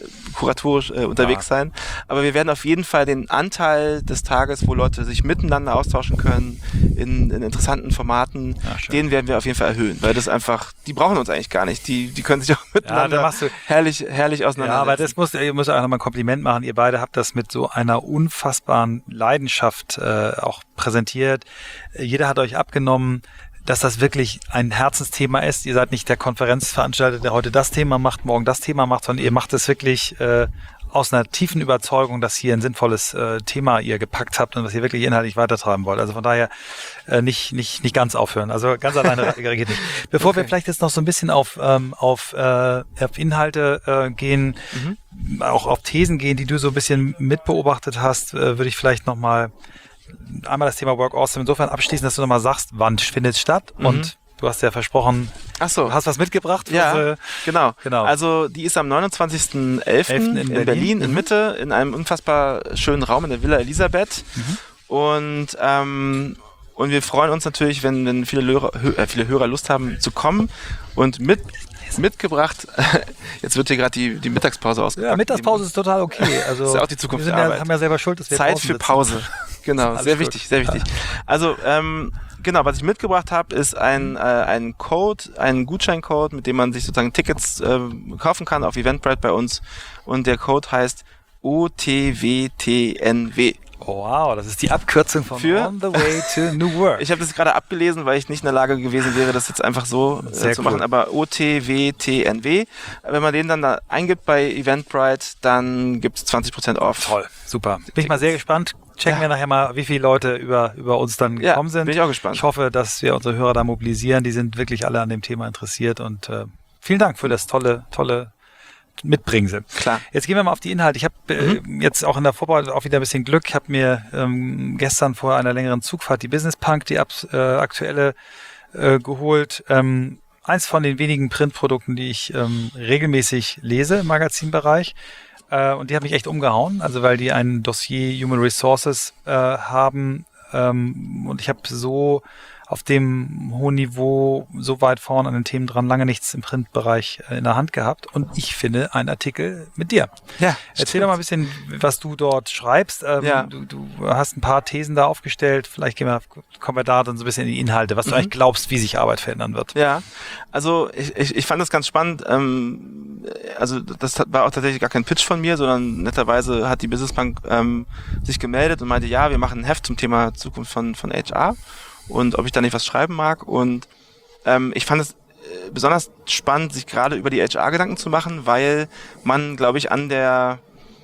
kuratorisch äh, unterwegs ja. sein. Aber wir werden auf jeden Fall den Anteil des Tages, wo Leute sich miteinander austauschen können, in, in interessanten Formaten, ja, den werden wir auf jeden Fall erhöhen, weil das einfach, die brauchen uns eigentlich gar nicht. Die, die können sich auch miteinander ja, du, herrlich, herrlich auseinandersetzen. Ja, aber das muss, ihr müsst auch nochmal ein Kompliment machen. Ihr beide habt das mit so einer unfassbaren Leidenschaft äh, auch präsentiert. Jeder hat euch abgenommen, dass das wirklich ein Herzensthema ist. Ihr seid nicht der Konferenzveranstalter, der heute das Thema macht, morgen das Thema macht, sondern ihr macht es wirklich äh, aus einer tiefen Überzeugung, dass hier ein sinnvolles äh, Thema ihr gepackt habt und was ihr wirklich inhaltlich weitertreiben wollt. Also von daher äh, nicht nicht nicht ganz aufhören. Also ganz alleine geht nicht. Bevor okay. wir vielleicht jetzt noch so ein bisschen auf ähm, auf, äh, auf Inhalte äh, gehen, mhm. auch auf Thesen gehen, die du so ein bisschen mitbeobachtet hast, äh, würde ich vielleicht noch mal einmal das Thema Work Awesome insofern abschließen, dass du nochmal sagst, wann findet es statt mhm. und du hast ja versprochen, Ach so. du hast was mitgebracht. Ja, für, genau. genau. Also die ist am neunundzwanzigsten elften in, in Berlin, Berlin in mhm. Mitte, in einem unfassbar schönen Raum in der Villa Elisabeth. Mhm. Und ähm, und wir freuen uns natürlich, wenn, wenn viele, Hörer, äh, viele Hörer Lust haben zu kommen und mit mitgebracht. Jetzt wird hier gerade die, die Mittagspause ausgepackt. Ja, Mittagspause ist total okay. Also, das ist ja auch die Zukunft wir sind der ja, Arbeit. haben ja selber Schuld, dass wir Zeit für Pause. Genau, sehr gut. wichtig, sehr wichtig. Also, ähm, genau, was ich mitgebracht habe, ist ein, äh, ein Code, ein Gutscheincode, mit dem man sich sozusagen Tickets äh, kaufen kann auf Eventbrite bei uns. Und der Code heißt O T W T N W. Oh, wow, das ist die Abkürzung von Für? On the Way to New Work. Ich habe das gerade abgelesen, weil ich nicht in der Lage gewesen wäre, das jetzt einfach so äh, zu machen. Cool. Aber O T W T N W. Wenn man den dann da eingibt bei Eventbrite, dann gibt es zwanzig Prozent off. Toll, super. Bin ich mal sehr gespannt. Checken ja. wir nachher mal, wie viele Leute über, über uns dann gekommen ja, sind. Bin ich auch gespannt. Ich hoffe, dass wir unsere Hörer da mobilisieren. Die sind wirklich alle an dem Thema interessiert. Und äh, vielen Dank für das tolle, tolle Mitbringsel. Klar. Jetzt gehen wir mal auf die Inhalte. Ich habe äh, mhm. jetzt auch in der Vorbereitung auch wieder ein bisschen Glück. Ich habe mir ähm, gestern vor einer längeren Zugfahrt die Business Punk, die ab, äh, aktuelle, äh, geholt. Ähm, eins von den wenigen Printprodukten, die ich ähm, regelmäßig lese im Magazinbereich. Äh, und die hat mich echt umgehauen. Also weil die ein Dossier Human Resources äh, haben. Ähm, und ich habe so auf dem hohen Niveau so weit vorn an den Themen dran lange nichts im Printbereich in der Hand gehabt. Und ich finde einen Artikel mit dir. Ja, Erzähl stimmt. doch mal ein bisschen, was du dort schreibst. Ähm, ja. du, du hast ein paar Thesen da aufgestellt. Vielleicht gehen wir, kommen wir da dann so ein bisschen in die Inhalte, was du mhm. eigentlich glaubst, wie sich Arbeit verändern wird. Ja, also ich, ich, ich fand das ganz spannend. Ähm, also das war auch tatsächlich gar kein Pitch von mir, sondern netterweise hat die Business Punk ähm, sich gemeldet und meinte, ja, wir machen ein Heft zum Thema Zukunft von, von H R. Und ob ich da nicht was schreiben mag. Und ähm, ich fand es äh, besonders spannend, sich gerade über die H R Gedanken zu machen, weil man, glaube ich, an der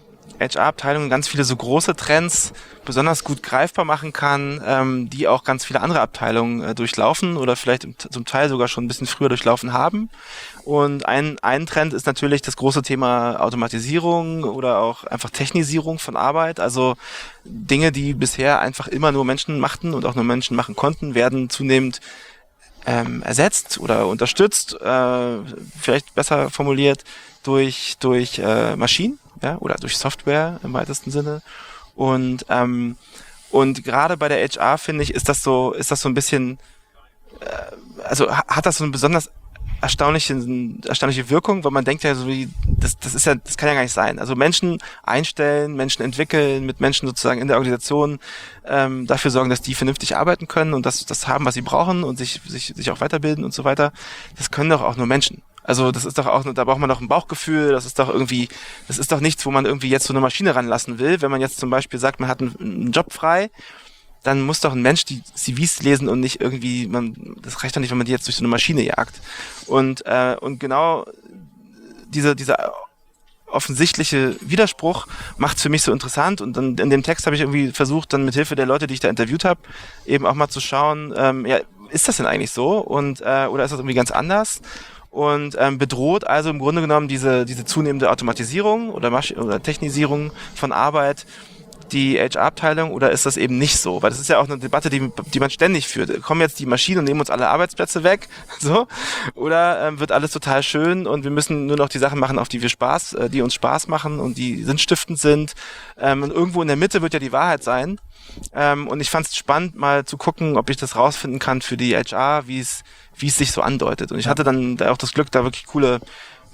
H R-Abteilung ganz viele so große Trends besonders gut greifbar machen kann, ähm, die auch ganz viele andere Abteilungen äh, durchlaufen oder vielleicht im, zum Teil sogar schon ein bisschen früher durchlaufen haben. Und ein, ein Trend ist natürlich das große Thema Automatisierung oder auch einfach Technisierung von Arbeit. Also Dinge, die bisher einfach immer nur Menschen machten und auch nur Menschen machen konnten, werden zunehmend ähm, ersetzt oder unterstützt, äh, vielleicht besser formuliert, durch, durch äh, Maschinen, ja, oder durch Software im weitesten Sinne. Und ähm, und gerade bei der H R, finde ich, ist das so, ist das so ein bisschen, äh, also hat das so eine besonders erstaunliche, erstaunliche Wirkung, weil man denkt ja so wie, das, das ist ja, das kann ja gar nicht sein. Also Menschen einstellen, Menschen entwickeln, mit Menschen sozusagen in der Organisation ähm, dafür sorgen, dass die vernünftig arbeiten können und das, das haben, was sie brauchen und sich, sich, sich auch weiterbilden und so weiter. Das können doch auch nur Menschen. Also das ist doch auch, da braucht man doch ein Bauchgefühl, das ist doch irgendwie, das ist doch nichts, wo man irgendwie jetzt so eine Maschine ranlassen will. Wenn man jetzt zum Beispiel sagt, man hat einen, einen Job frei, dann muss doch ein Mensch die C Vs lesen und nicht irgendwie, man, das reicht doch nicht, wenn man die jetzt durch so eine Maschine jagt. Und äh, und genau diese dieser offensichtliche Widerspruch macht's für mich so interessant. Und dann in dem Text habe ich irgendwie versucht, dann mit Hilfe der Leute, die ich da interviewt habe, eben auch mal zu schauen, ähm, ja, ist das denn eigentlich so und äh, oder ist das irgendwie ganz anders? Und ähm, bedroht also im Grunde genommen diese diese zunehmende Automatisierung oder Masch- oder Technisierung von Arbeit die H R-Abteilung oder ist das eben nicht so? Weil das ist ja auch eine Debatte, die die man ständig führt. Kommen jetzt die Maschinen und nehmen uns alle Arbeitsplätze weg? So? Oder ähm, wird alles total schön und wir müssen nur noch die Sachen machen, auf die wir Spaß, äh, die uns Spaß machen und die sinnstiftend sind. Ähm, und irgendwo in der Mitte wird ja die Wahrheit sein. Ähm, und ich fand es spannend, mal zu gucken, ob ich das rausfinden kann für die H R, wie es wie es sich so andeutet. Und ich hatte dann da auch das Glück, da wirklich coole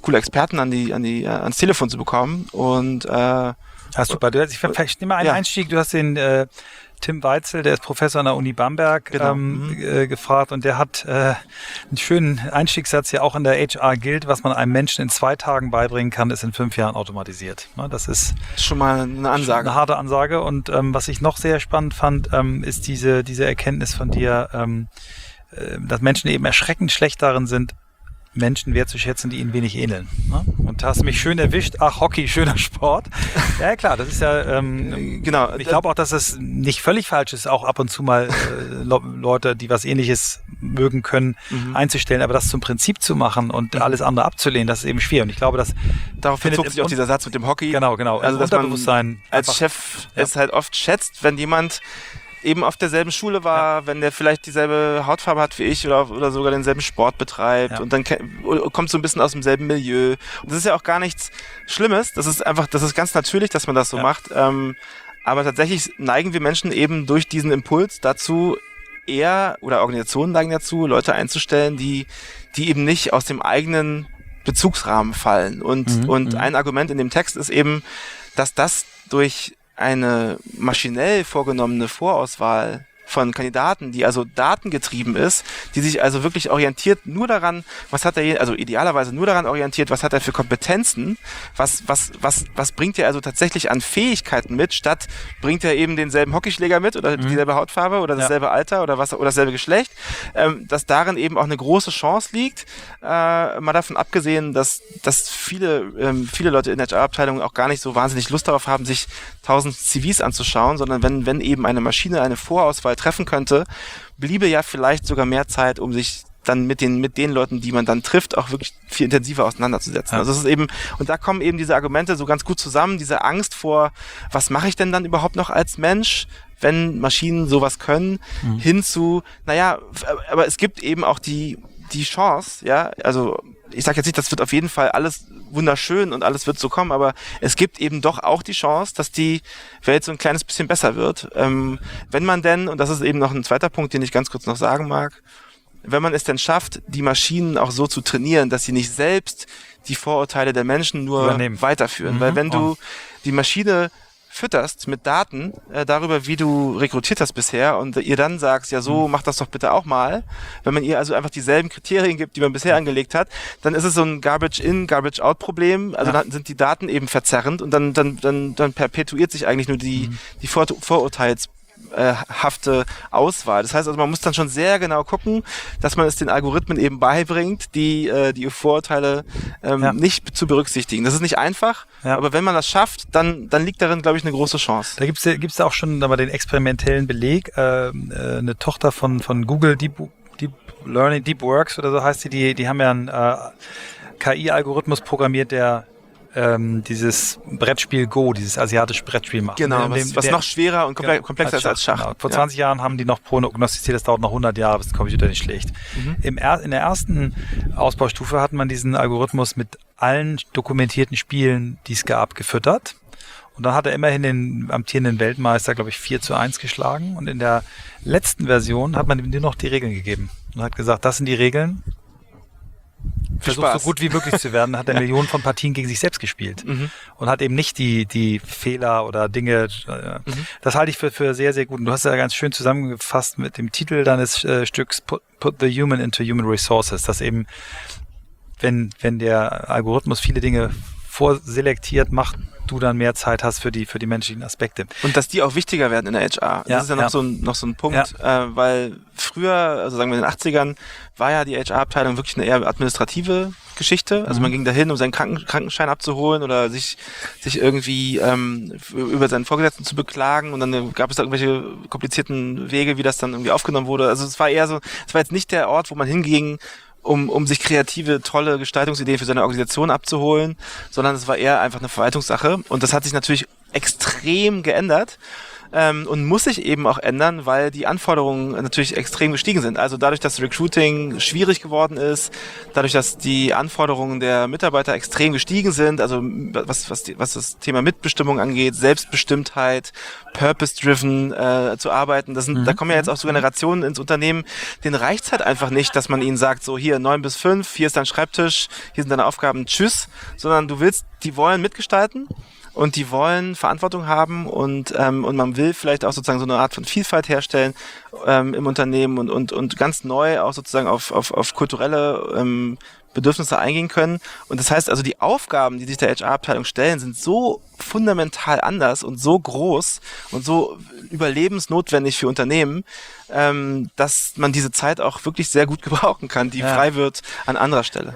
coole Experten an die, an die, äh, ans Telefon zu bekommen. Und äh, hast du bei dir, ich, ich nehme mal einen ja. Einstieg, du hast den äh, Tim Weitzel, der ist Professor an der Uni Bamberg, genau. ähm, mhm. äh, gefragt und der hat äh, einen schönen Einstiegssatz ja auch in der H R gilt, was man einem Menschen in zwei Tagen beibringen kann, ist in fünf Jahren automatisiert. Ne, das ist schon mal eine Ansage. Eine harte Ansage und ähm, was ich noch sehr spannend fand, ähm, ist diese, diese Erkenntnis von dir, ähm, äh, dass Menschen eben erschreckend schlecht darin sind, Menschen wertzuschätzen, die ihnen wenig ähneln. Ne? Und da hast du mich schön erwischt. Ach, Hockey, schöner Sport. Ja, klar, das ist ja, ähm, genau. Ich glaube auch, dass es nicht völlig falsch ist, auch ab und zu mal äh, Leute, die was Ähnliches mögen können, mhm. einzustellen. Aber das zum Prinzip zu machen und mhm. alles andere abzulehnen, das ist eben schwer. Und ich glaube, dass darauf bezog sich auch dieser Satz mit dem Hockey. Genau, genau. Also, dass man als Chef ja. es halt oft schätzt, wenn jemand eben auf derselben Schule war, ja. wenn der vielleicht dieselbe Hautfarbe hat wie ich oder, oder sogar denselben Sport betreibt ja. und dann ke- kommt so ein bisschen aus demselben Milieu. Und das ist ja auch gar nichts Schlimmes. Das ist einfach, das ist ganz natürlich, dass man das so ja. macht. Ähm, aber tatsächlich neigen wir Menschen eben durch diesen Impuls dazu, eher, oder Organisationen neigen dazu, Leute einzustellen, die, die eben nicht aus dem eigenen Bezugsrahmen fallen. Und, mhm, und mhm. ein Argument in dem Text ist eben, dass das durch eine maschinell vorgenommene Vorauswahl von Kandidaten, die also datengetrieben ist, die sich also wirklich orientiert nur daran, was hat er, also idealerweise nur daran orientiert, was hat er für Kompetenzen, was, was, was, was bringt er also tatsächlich an Fähigkeiten mit, statt bringt er eben denselben Hockeyschläger mit oder mhm. dieselbe Hautfarbe oder dasselbe ja. Alter oder was, oder dasselbe Geschlecht, ähm, dass darin eben auch eine große Chance liegt, äh, mal davon abgesehen, dass, dass viele, ähm, viele Leute in H R-Abteilungen auch gar nicht so wahnsinnig Lust darauf haben, sich tausend C Vs anzuschauen, sondern wenn, wenn eben eine Maschine eine Vorauswahl treffen könnte, bliebe ja vielleicht sogar mehr Zeit, um sich dann mit den, mit den Leuten, die man dann trifft, auch wirklich viel intensiver auseinanderzusetzen. Ja. Also es ist eben, und da kommen eben diese Argumente so ganz gut zusammen, diese Angst vor, was mache ich denn dann überhaupt noch als Mensch, wenn Maschinen sowas können, mhm. hin zu, naja, aber es gibt eben auch die, die Chance, ja, also ich sage jetzt nicht, das wird auf jeden Fall alles wunderschön und alles wird so kommen, aber es gibt eben doch auch die Chance, dass die Welt so ein kleines bisschen besser wird. Ähm, wenn man denn, und das ist eben noch ein zweiter Punkt, den ich ganz kurz noch sagen mag, wenn man es denn schafft, die Maschinen auch so zu trainieren, dass sie nicht selbst die Vorurteile der Menschen nur Übernehmen. weiterführen. Mhm. Weil wenn du die Maschine fütterst mit Daten äh, darüber, wie du rekrutiert hast bisher und ihr dann sagst, ja so, mach das doch bitte auch mal, wenn man ihr also einfach dieselben Kriterien gibt, die man bisher angelegt hat, dann ist es so ein Garbage-in, Garbage-out-Problem, also ja. dann sind die Daten eben verzerrend und dann dann dann dann perpetuiert sich eigentlich nur die mhm. die Vor- Vorurteils hafte Auswahl. Das heißt also, man muss dann schon sehr genau gucken, dass man es den Algorithmen eben beibringt, die äh, die Vorurteile ähm, ja. nicht zu berücksichtigen. Das ist nicht einfach, ja. aber wenn man das schafft, dann dann liegt darin, glaube ich, eine große Chance. Da gibt's gibt's auch schon aber den experimentellen Beleg. Äh, äh, eine Tochter von von Google, Deep, Deep Learning, DeepWorks oder so heißt sie, die die haben ja einen äh, K I-Algorithmus programmiert, der Ähm, dieses Brettspiel Go, dieses asiatische Brettspiel macht. Genau, dem, was, was der, noch schwerer und komple- komplexer ist als Schach. Genau. Vor ja. zwanzig Jahren haben die noch prognostiziert, das dauert noch hundert Jahre, bis der Computer nicht schlägt. Mhm. Im er- in der ersten Ausbaustufe hat man diesen Algorithmus mit allen dokumentierten Spielen, die es gab, gefüttert. Und dann hat er immerhin den amtierenden Weltmeister, glaube ich, vier zu eins geschlagen. Und in der letzten Version hat man ihm nur noch die Regeln gegeben. Und hat gesagt, das sind die Regeln. Versucht so gut wie möglich zu werden, hat er ja. Millionen von Partien gegen sich selbst gespielt mhm. und hat eben nicht die die Fehler oder Dinge. Äh, mhm. Das halte ich für für sehr sehr gut. Und du hast ja ganz schön zusammengefasst mit dem Titel deines äh, Stücks Put, Put the Human into Human Resources, dass eben wenn wenn der Algorithmus viele Dinge vorselektiert macht, du dann mehr Zeit hast für die für die menschlichen Aspekte. Und dass die auch wichtiger werden in der H R. Das ja, ist ja noch, ja. so ein, noch so ein Punkt, ja. äh, weil früher, also sagen wir in den achtzigern, war ja die H R-Abteilung wirklich eine eher administrative Geschichte. Also mhm. man ging dahin, um seinen Kranken, Krankenschein abzuholen oder sich sich irgendwie ähm, über seinen Vorgesetzten zu beklagen und dann gab es da irgendwelche komplizierten Wege, wie das dann irgendwie aufgenommen wurde. Also es war eher so, es war jetzt nicht der Ort, wo man hinging, um um sich kreative, tolle Gestaltungsideen für seine Organisation abzuholen, sondern es war eher einfach eine Verwaltungssache und das hat sich natürlich extrem geändert. ähm, und muss sich eben auch ändern, weil die Anforderungen natürlich extrem gestiegen sind. Also dadurch, dass Recruiting schwierig geworden ist, dadurch, dass die Anforderungen der Mitarbeiter extrem gestiegen sind, also was, was, die, was das Thema Mitbestimmung angeht, Selbstbestimmtheit, Purpose-driven äh, zu arbeiten, das sind, mhm. da kommen ja jetzt auch so Generationen ins Unternehmen, denen reicht's halt einfach nicht, dass man ihnen sagt, so hier neun bis fünf, hier ist dein Schreibtisch, hier sind deine Aufgaben, tschüss, sondern du willst, die wollen mitgestalten und die wollen Verantwortung haben und ähm, und man will vielleicht auch sozusagen so eine Art von Vielfalt herstellen ähm, im Unternehmen und und und ganz neu auch sozusagen auf auf auf kulturelle ähm, Bedürfnisse eingehen können. Und das heißt also, die Aufgaben, die sich der H R-Abteilung stellen, sind so fundamental anders und so groß und so überlebensnotwendig für Unternehmen, ähm, dass man diese Zeit auch wirklich sehr gut gebrauchen kann, die ja. frei wird an anderer Stelle.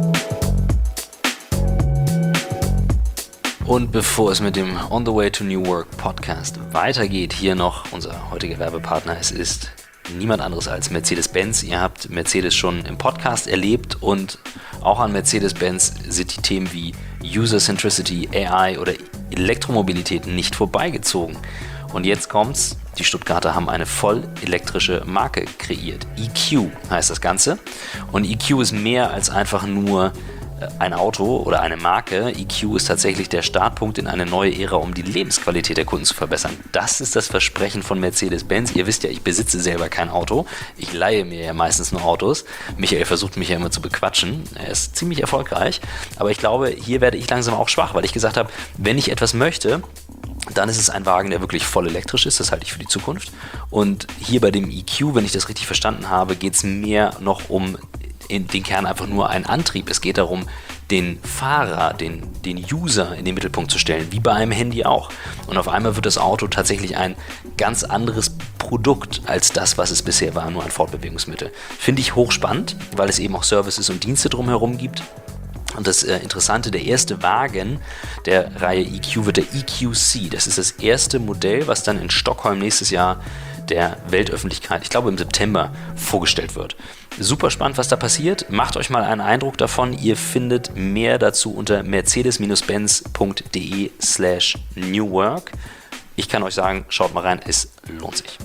Und bevor es mit dem On the Way to New Work Podcast weitergeht, hier noch unser heutiger Werbepartner. Es ist niemand anderes als Mercedes-Benz. Ihr habt Mercedes schon im Podcast erlebt und auch an Mercedes-Benz sind die Themen wie User Centricity, A I oder Elektromobilität nicht vorbeigezogen. Und jetzt kommt's. Die Stuttgarter haben eine voll elektrische Marke kreiert. E Q heißt das Ganze. Und E Q ist mehr als einfach nur ein Auto oder eine Marke. E Q ist tatsächlich der Startpunkt in eine neue Ära, um die Lebensqualität der Kunden zu verbessern. Das ist das Versprechen von Mercedes-Benz. Ihr wisst ja, ich besitze selber kein Auto. Ich leihe mir ja meistens nur Autos. Michael versucht mich ja immer zu bequatschen. Er ist ziemlich erfolgreich. Aber ich glaube, hier werde ich langsam auch schwach, weil ich gesagt habe, wenn ich etwas möchte, dann ist es ein Wagen, der wirklich voll elektrisch ist. Das halte ich für die Zukunft. Und hier bei dem E Q, wenn ich das richtig verstanden habe, geht es mehr noch um in den Kern einfach nur ein Antrieb. Es geht darum, den Fahrer, den, den User in den Mittelpunkt zu stellen, wie bei einem Handy auch. Und auf einmal wird das Auto tatsächlich ein ganz anderes Produkt als das, was es bisher war, nur ein Fortbewegungsmittel. Finde ich hochspannend, weil es eben auch Services und Dienste drumherum gibt. Und das äh, Interessante, der erste Wagen der Reihe E Q wird der E Q C. Das ist das erste Modell, was dann in Stockholm nächstes Jahr der Weltöffentlichkeit, ich glaube im September, vorgestellt wird. Super spannend, was da passiert. Macht euch mal einen Eindruck davon. Ihr findet mehr dazu unter mercedes-benz.de slash New Work. Ich kann euch sagen, schaut mal rein, es lohnt sich.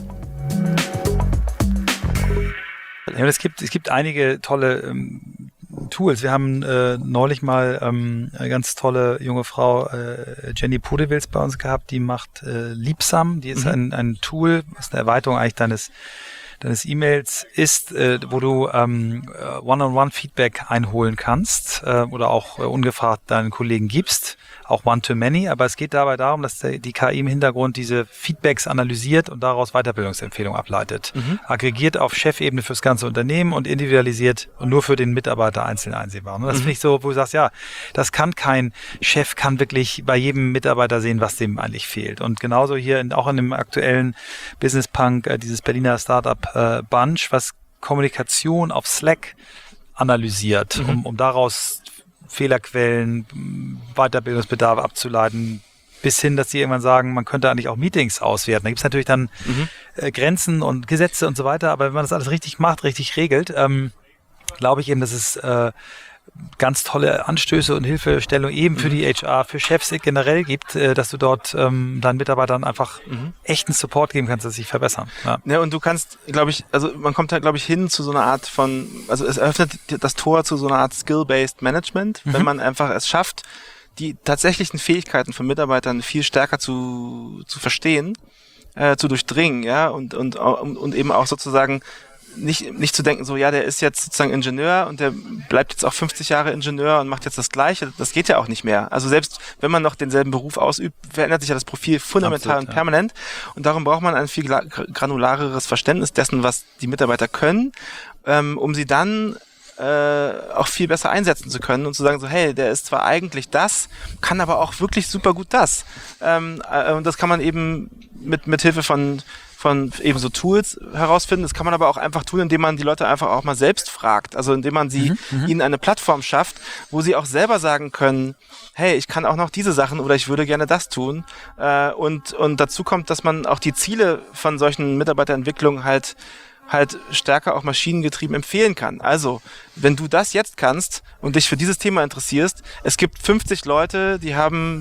Ja, es gibt, es gibt einige tolle ähm, Tools. Wir haben äh, neulich mal ähm, eine ganz tolle junge Frau, äh, Jenny Podewils, bei uns gehabt, die macht äh, Liebsam. Die ist mhm. ein, ein Tool, was eine Erweiterung eigentlich deines deines E-Mails ist, äh, wo du ähm, One-on-One-Feedback einholen kannst äh, oder auch äh, ungefragt deinen Kollegen gibst, auch One-to-Many, aber es geht dabei darum, dass der, die K I im Hintergrund diese Feedbacks analysiert und daraus Weiterbildungsempfehlungen ableitet. Mhm. Aggregiert auf Chefebene fürs ganze Unternehmen und individualisiert und nur für den Mitarbeiter einzeln einsehbar. Und das mhm. finde ich so, wo du sagst, ja, das kann kein Chef, kann wirklich bei jedem Mitarbeiter sehen, was dem eigentlich fehlt. Und genauso hier in, auch in dem aktuellen Business Punk, äh, dieses Berliner Startup äh, Bunch, was Kommunikation auf Slack analysiert, mhm. um, um daraus Fehlerquellen, Weiterbildungsbedarf abzuleiten, bis hin, dass sie irgendwann sagen, man könnte eigentlich auch Meetings auswerten. Da gibt es natürlich dann mhm. äh, Grenzen und Gesetze und so weiter, aber wenn man das alles richtig macht, richtig regelt, ähm, glaube ich eben, dass es äh, ganz tolle Anstöße und Hilfestellung eben für mhm. die H R, für Chefs generell gibt, äh, dass du dort ähm, deinen Mitarbeitern einfach mhm. echten Support geben kannst, dass sie sich verbessern. Ja, ja und du kannst, glaube ich, also man kommt da, glaube ich, hin zu so einer Art von, also es eröffnet das Tor zu so einer Art Skill-Based Management, mhm. wenn man einfach es schafft, die tatsächlichen Fähigkeiten von Mitarbeitern viel stärker zu zu verstehen, äh, zu durchdringen, ja, und und und eben auch sozusagen nicht nicht zu denken, so ja, der ist jetzt sozusagen Ingenieur und der bleibt jetzt auch fünfzig Jahre Ingenieur und macht jetzt das Gleiche. Das geht ja auch nicht mehr. Also selbst wenn man noch denselben Beruf ausübt, verändert sich ja das Profil fundamental Absolut, und permanent. Ja. Und darum braucht man ein viel granulareres Verständnis dessen, was die Mitarbeiter können, ähm, um sie dann äh, auch viel besser einsetzen zu können und zu sagen so, hey, der ist zwar eigentlich das, kann aber auch wirklich super gut das. Ähm, äh, und das kann man eben mit mit Hilfe von von eben so Tools herausfinden. Das kann man aber auch einfach tun, indem man die Leute einfach auch mal selbst fragt. Also indem man sie mhm, ihnen eine Plattform schafft, wo sie auch selber sagen können, hey, ich kann auch noch diese Sachen oder ich würde gerne das tun. Äh, und und dazu kommt, dass man auch die Ziele von solchen Mitarbeiterentwicklungen halt halt stärker auch maschinengetrieben empfehlen kann. Also, wenn du das jetzt kannst und dich für dieses Thema interessierst, es gibt fünfzig Leute, die haben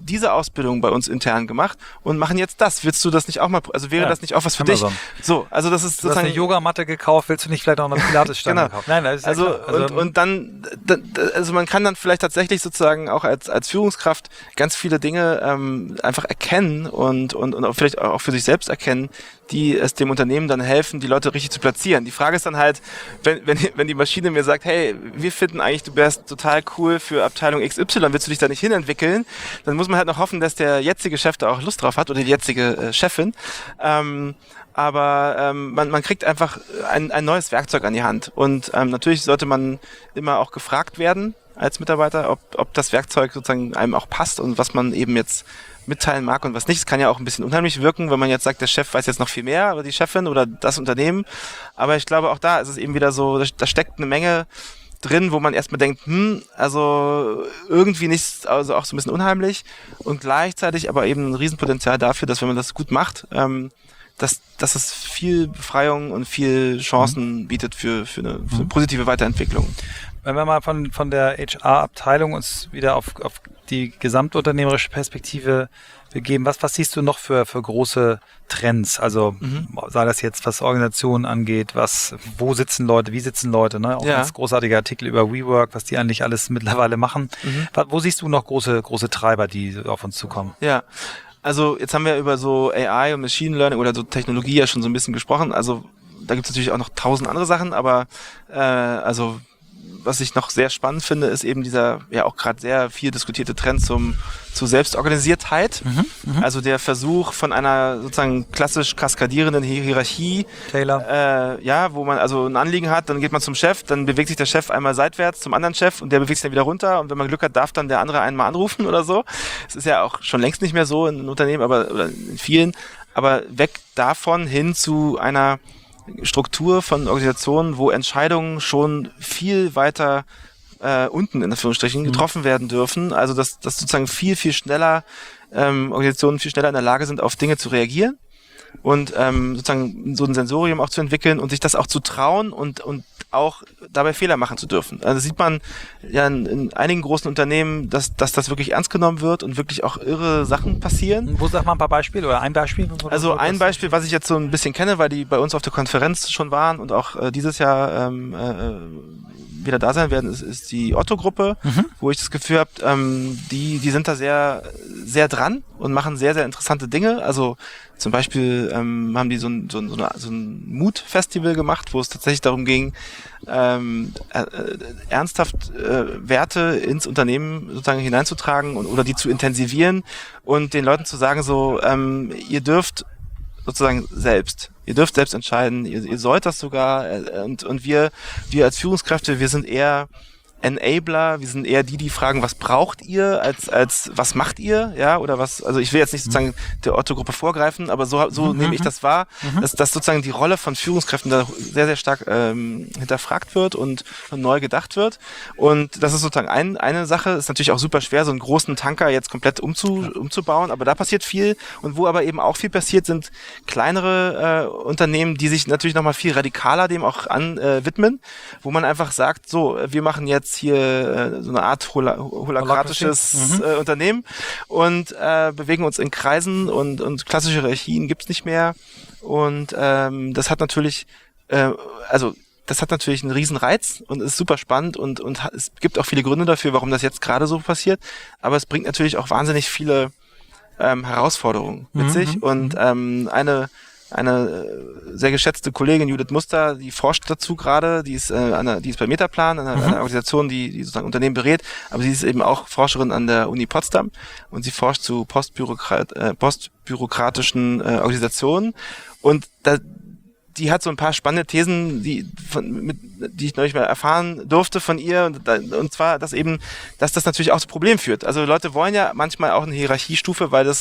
diese Ausbildung bei uns intern gemacht und machen jetzt das. Willst du das nicht auch mal, also wäre ja. das nicht auch was für Amazon. dich? So, also das ist du sozusagen... Du hast eine Yogamatte gekauft, willst du nicht vielleicht auch eine Pilatesstange genau. kaufen? Nein, das ist ja also, also und, und dann, also man kann dann vielleicht tatsächlich sozusagen auch als, als Führungskraft ganz viele Dinge ähm, einfach erkennen und, und, und auch vielleicht auch für sich selbst erkennen, die es dem Unternehmen dann helfen, die Leute richtig zu platzieren. Die Frage ist dann halt, wenn, wenn, wenn die Maschine mir sagt, hey, wir finden eigentlich, du wärst total cool für Abteilung X Y, willst du dich da nicht hinentwickeln? Dann muss man halt noch hoffen, dass der jetzige Chef da auch Lust drauf hat oder die jetzige äh, Chefin. Ähm, aber ähm, man, man kriegt einfach ein, ein neues Werkzeug an die Hand. Und ähm, natürlich sollte man immer auch gefragt werden als Mitarbeiter, ob, ob das Werkzeug sozusagen einem auch passt und was man eben jetzt mitteilen mag und was nicht. Es kann ja auch ein bisschen unheimlich wirken, wenn man jetzt sagt, der Chef weiß jetzt noch viel mehr oder die Chefin oder das Unternehmen. Aber ich glaube, auch da ist es eben wieder so, da steckt eine Menge drin, wo man erstmal denkt, hm, also irgendwie nichts, also auch so ein bisschen unheimlich und gleichzeitig aber eben ein Riesenpotenzial dafür, dass wenn man das gut macht, ähm, dass, dass es viel Befreiung und viel Chancen mhm. bietet für, für, eine, für eine positive Weiterentwicklung. Wenn wir mal von, von der H R-Abteilung uns wieder auf, auf die gesamtunternehmerische Perspektive begeben, was, was siehst du noch für, für große Trends? Also mhm. sei das jetzt, was Organisationen angeht, was, wo sitzen Leute, wie sitzen Leute, ne? Auch ja. ein großartiger Artikel über WeWork, was die eigentlich alles mittlerweile machen. Mhm. Wo siehst du noch große, große Treiber, die auf uns zukommen? Ja. Also jetzt haben wir über so A I und Machine Learning oder so Technologie ja schon so ein bisschen gesprochen. Also da gibt es natürlich auch noch tausend andere Sachen, aber äh, also was ich noch sehr spannend finde, ist eben dieser ja auch gerade sehr viel diskutierte Trend zum zu Selbstorganisiertheit. Mhm, mh. Also der Versuch von einer sozusagen klassisch kaskadierenden Hierarchie, Taylor. Äh, ja, wo man also ein Anliegen hat, dann geht man zum Chef, dann bewegt sich der Chef einmal seitwärts zum anderen Chef und der bewegt sich dann wieder runter und wenn man Glück hat, darf dann der andere einen mal anrufen oder so. Es ist ja auch schon längst nicht mehr so in Unternehmen, aber oder in vielen, aber weg davon hin zu einer Struktur von Organisationen, wo Entscheidungen schon viel weiter äh, unten in Anführungsstrichen getroffen werden dürfen. Also dass, dass sozusagen viel, viel schneller ähm, Organisationen viel schneller in der Lage sind, auf Dinge zu reagieren und ähm, sozusagen so ein Sensorium auch zu entwickeln und sich das auch zu trauen und und auch dabei Fehler machen zu dürfen. Also sieht man ja in, in einigen großen Unternehmen, dass, dass das wirklich ernst genommen wird und wirklich auch irre Sachen passieren. Wo sag mal ein paar Beispiele oder ein Beispiel? Also ein Beispiel, was ich jetzt so ein bisschen kenne, weil die bei uns auf der Konferenz schon waren und auch äh, dieses Jahr ähm, äh, wieder da sein werden, ist, ist die Otto-Gruppe, mhm. wo ich das Gefühl habe, ähm, die, die sind da sehr, sehr dran und machen sehr, sehr interessante Dinge. Also zum Beispiel ähm, haben die so ein, so ein, so eine, so ein Mut-Festival gemacht, wo es tatsächlich darum ging, ähm, äh, ernsthaft äh, Werte ins Unternehmen sozusagen hineinzutragen und oder die zu intensivieren und den Leuten zu sagen, so ähm, ihr dürft sozusagen selbst. Ihr dürft selbst entscheiden, ihr, ihr sollt das sogar äh, und, und wir, wir als Führungskräfte, wir sind eher Enabler, wir sind eher die, die fragen, was braucht ihr, als als was macht ihr, ja, oder was, also ich will jetzt nicht sozusagen der Otto-Gruppe vorgreifen, aber so so mhm. nehme ich das wahr, mhm. dass, dass sozusagen die Rolle von Führungskräften da sehr, sehr stark ähm, hinterfragt wird und, und neu gedacht wird und das ist sozusagen ein, eine Sache, ist natürlich auch super schwer, so einen großen Tanker jetzt komplett umzu, umzubauen, aber da passiert viel und wo aber eben auch viel passiert, sind kleinere äh, Unternehmen, die sich natürlich nochmal viel radikaler dem auch an äh, widmen, wo man einfach sagt, so, wir machen jetzt hier äh, so eine Art hol- holokratisches mhm. äh, Unternehmen und äh, bewegen uns in Kreisen und, und klassische Hierarchien gibt's nicht mehr und ähm, das hat natürlich äh, also das hat natürlich einen riesen Reiz und ist super spannend und und es gibt auch viele Gründe dafür, warum das jetzt gerade so passiert, aber es bringt natürlich auch wahnsinnig viele ähm, Herausforderungen mit mhm. sich und ähm, eine eine sehr geschätzte Kollegin, Judith Muster, die forscht dazu gerade, die ist, äh, eine, die ist bei Metaplan, eine, mhm. eine Organisation, die, die sozusagen Unternehmen berät, aber sie ist eben auch Forscherin an der Uni Potsdam und sie forscht zu postbürokrat, äh, postbürokratischen äh, Organisationen und da, die hat so ein paar spannende Thesen, die, von, mit, die ich neulich mal erfahren durfte von ihr und, und zwar, dass eben, dass das natürlich auch zu Problemen führt. Also Leute wollen ja manchmal auch eine Hierarchiestufe, weil das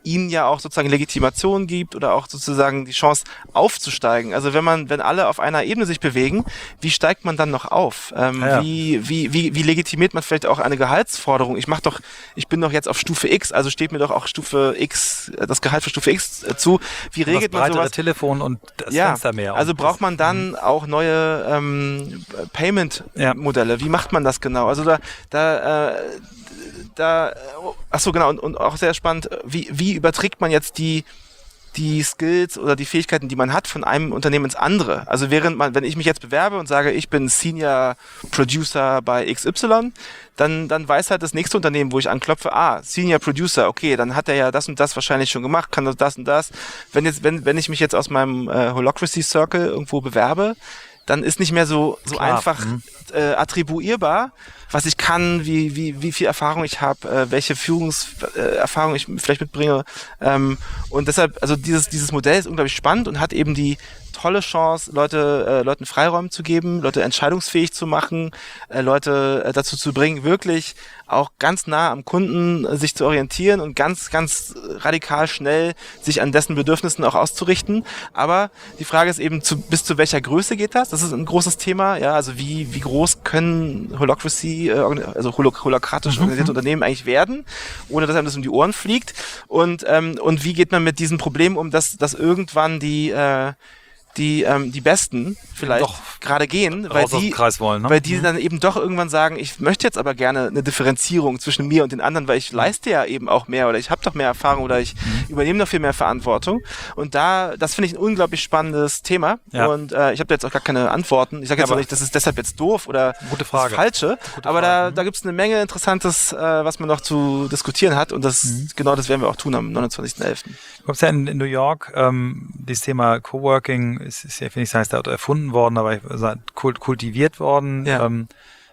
ihnen ja auch sozusagen Legitimation gibt oder auch sozusagen die Chance aufzusteigen. Also wenn man, wenn alle auf einer Ebene sich bewegen, wie steigt man dann noch auf? Ähm, ja. wie, wie, wie, wie legitimiert man vielleicht auch eine Gehaltsforderung? Ich mach doch, ich bin doch jetzt auf Stufe X, also steht mir doch auch Stufe X, das Gehalt für Stufe X äh, zu. Wie regelt man sowas? Telefon und das ja, Fenster mehr. Also braucht man dann auch neue ähm, Payment-Modelle. Ja. Wie macht man das genau? Also da, da, äh, da, ach so genau, und, und auch sehr spannend, wie, wie überträgt man jetzt die die Skills oder die Fähigkeiten, die man hat, von einem Unternehmen ins andere. Also während man, wenn ich mich jetzt bewerbe und sage, ich bin Senior Producer bei X Y, dann, dann weiß halt das nächste Unternehmen, wo ich anklopfe, ah, Senior Producer, okay, dann hat er ja das und das wahrscheinlich schon gemacht, kann das, das und das. Wenn jetzt, wenn, wenn ich mich jetzt aus meinem äh, Holacracy Circle irgendwo bewerbe, dann ist nicht mehr so, so einfach mhm. äh, attribuierbar, was ich kann, wie, wie, wie viel Erfahrung ich habe, äh, welche Führungserfahrung äh, ich vielleicht mitbringe. Ähm, und deshalb, also dieses, dieses Modell ist unglaublich spannend und hat eben die tolle Chance, Leute, äh, Leuten Freiräume zu geben, Leute entscheidungsfähig zu machen, äh, Leute äh, dazu zu bringen, wirklich auch ganz nah am Kunden äh, sich zu orientieren und ganz, ganz radikal schnell sich an dessen Bedürfnissen auch auszurichten. Aber die Frage ist eben, zu, bis zu welcher Größe geht das? Das ist ein großes Thema. Ja, also wie, wie groß können Holacracy, äh, also hol- holokratisch mhm. organisierte Unternehmen eigentlich werden, ohne dass einem das um die Ohren fliegt? Und, ähm, und wie geht man mit diesem Problem um, dass, dass irgendwann die, äh, die ähm, die Besten vielleicht gerade gehen, weil die, wollen, ne? weil die mhm. dann eben doch irgendwann sagen, ich möchte jetzt aber gerne eine Differenzierung zwischen mir und den anderen, weil ich leiste ja eben auch mehr oder ich habe doch mehr Erfahrung oder ich mhm. übernehme noch viel mehr Verantwortung. Und da, das finde ich ein unglaublich spannendes Thema. Ja. Und äh, ich habe da jetzt auch gar keine Antworten. Ich sage jetzt ja, auch nicht, das ist deshalb jetzt doof oder gute Frage. das Falsche. Gute aber Frage. da, da gibt es eine Menge Interessantes, äh, was man noch zu diskutieren hat. Und das mhm. genau das werden wir auch tun am neunundzwanzigsten elften Du kommst ja in, in New York, ähm, dieses Thema Coworking ist, ist ja, finde ich, das heißt, erfunden worden, aber kult, kultiviert worden. Ja. Ähm,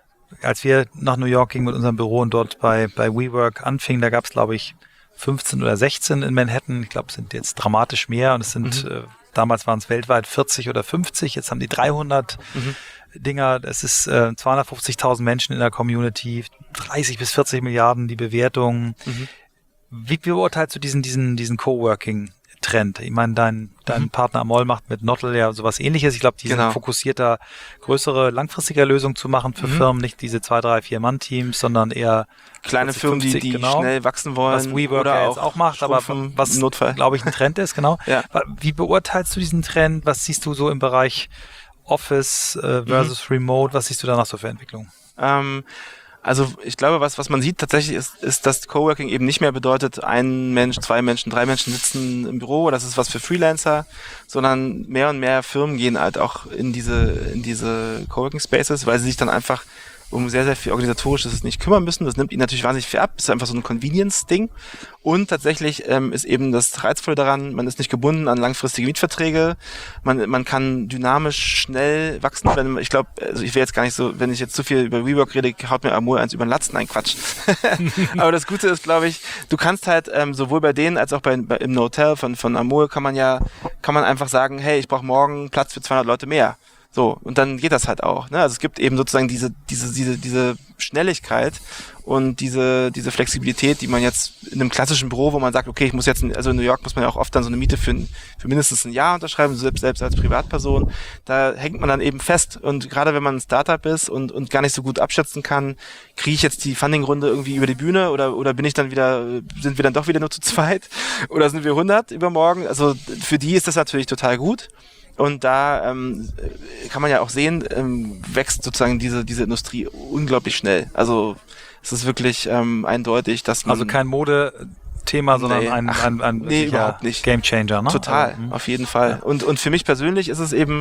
als wir nach New York gingen mit unserem Büro und dort bei, bei WeWork anfingen, da gab es, glaube ich, fünfzehn oder sechzehn in Manhattan. Ich glaube, es sind jetzt dramatisch mehr und es sind, mhm. äh, damals waren es weltweit vierzig oder fünfzig, jetzt haben die dreihundert mhm. Dinger. Es ist äh, zweihundertfünfzigtausend Menschen in der Community, dreißig bis vierzig Milliarden die Bewertung. Mhm. Wie beurteilst du diesen, diesen, diesen Coworking-Trend? Ich meine, dein, dein mhm. Partner Amol macht mit Nottle ja sowas Ähnliches. Ich glaube, die genau. sind fokussierter, größere, langfristiger Lösungen zu machen für mhm. Firmen, nicht diese zwei, drei, vier Mann-Teams, sondern eher kleine vierzig, Firmen, fünfzig, die, die genau, schnell wachsen wollen. Was WeWork oder ja jetzt auch macht, aber was, glaube ich, ein Trend ist, genau. Ja. Wie beurteilst du diesen Trend? Was siehst du so im Bereich Office äh, versus mhm. Remote? Was siehst du da noch so für Entwicklungen? Ähm, Also ich glaube, was was man sieht tatsächlich ist, ist, dass Coworking eben nicht mehr bedeutet, ein Mensch, zwei Menschen, drei Menschen sitzen im Büro, das ist was für Freelancer, sondern mehr und mehr Firmen gehen halt auch in diese in diese Coworking Spaces, weil sie sich dann einfach um sehr, sehr viel Organisatorisches nicht kümmern müssen. Das nimmt ihnen natürlich wahnsinnig viel ab. Das ist einfach so ein Convenience-Ding. Und tatsächlich ähm, ist eben das Reizvolle daran, man ist nicht gebunden an langfristige Mietverträge. Man man kann dynamisch schnell wachsen. Wenn, ich glaube, also ich will jetzt gar nicht so, wenn ich jetzt zu viel über WeWork rede, haut mir Amol eins über den Latz. Nein, Quatsch. Aber das Gute ist, glaube ich, du kannst halt ähm, sowohl bei denen als auch bei, bei im Hotel von von Amol kann man ja kann man einfach sagen, hey, ich brauche morgen Platz für zweihundert Leute mehr. So, und dann geht das halt auch, ne? Also es gibt eben sozusagen diese, diese, diese, diese Schnelligkeit und diese, diese Flexibilität, die man jetzt in einem klassischen Büro, wo man sagt, okay, ich muss jetzt, also in New York muss man ja auch oft dann so eine Miete für, für mindestens ein Jahr unterschreiben, selbst, selbst als Privatperson, da hängt man dann eben fest und gerade wenn man ein Startup ist und, und gar nicht so gut abschätzen kann, kriege ich jetzt die Funding-Runde irgendwie über die Bühne oder, oder bin ich dann wieder, sind wir dann doch wieder nur zu zweit oder sind wir hundert übermorgen? Also für die ist das natürlich total gut. Und da ähm, kann man ja auch sehen, ähm, wächst sozusagen diese diese Industrie unglaublich schnell. Also es ist wirklich ähm, eindeutig, dass man... Also kein Modethema, sondern nee, ein, ein, ein nee, überhaupt nicht. Game Changer, ne? Total, also, auf jeden Fall. Ja. Und und für mich persönlich ist es eben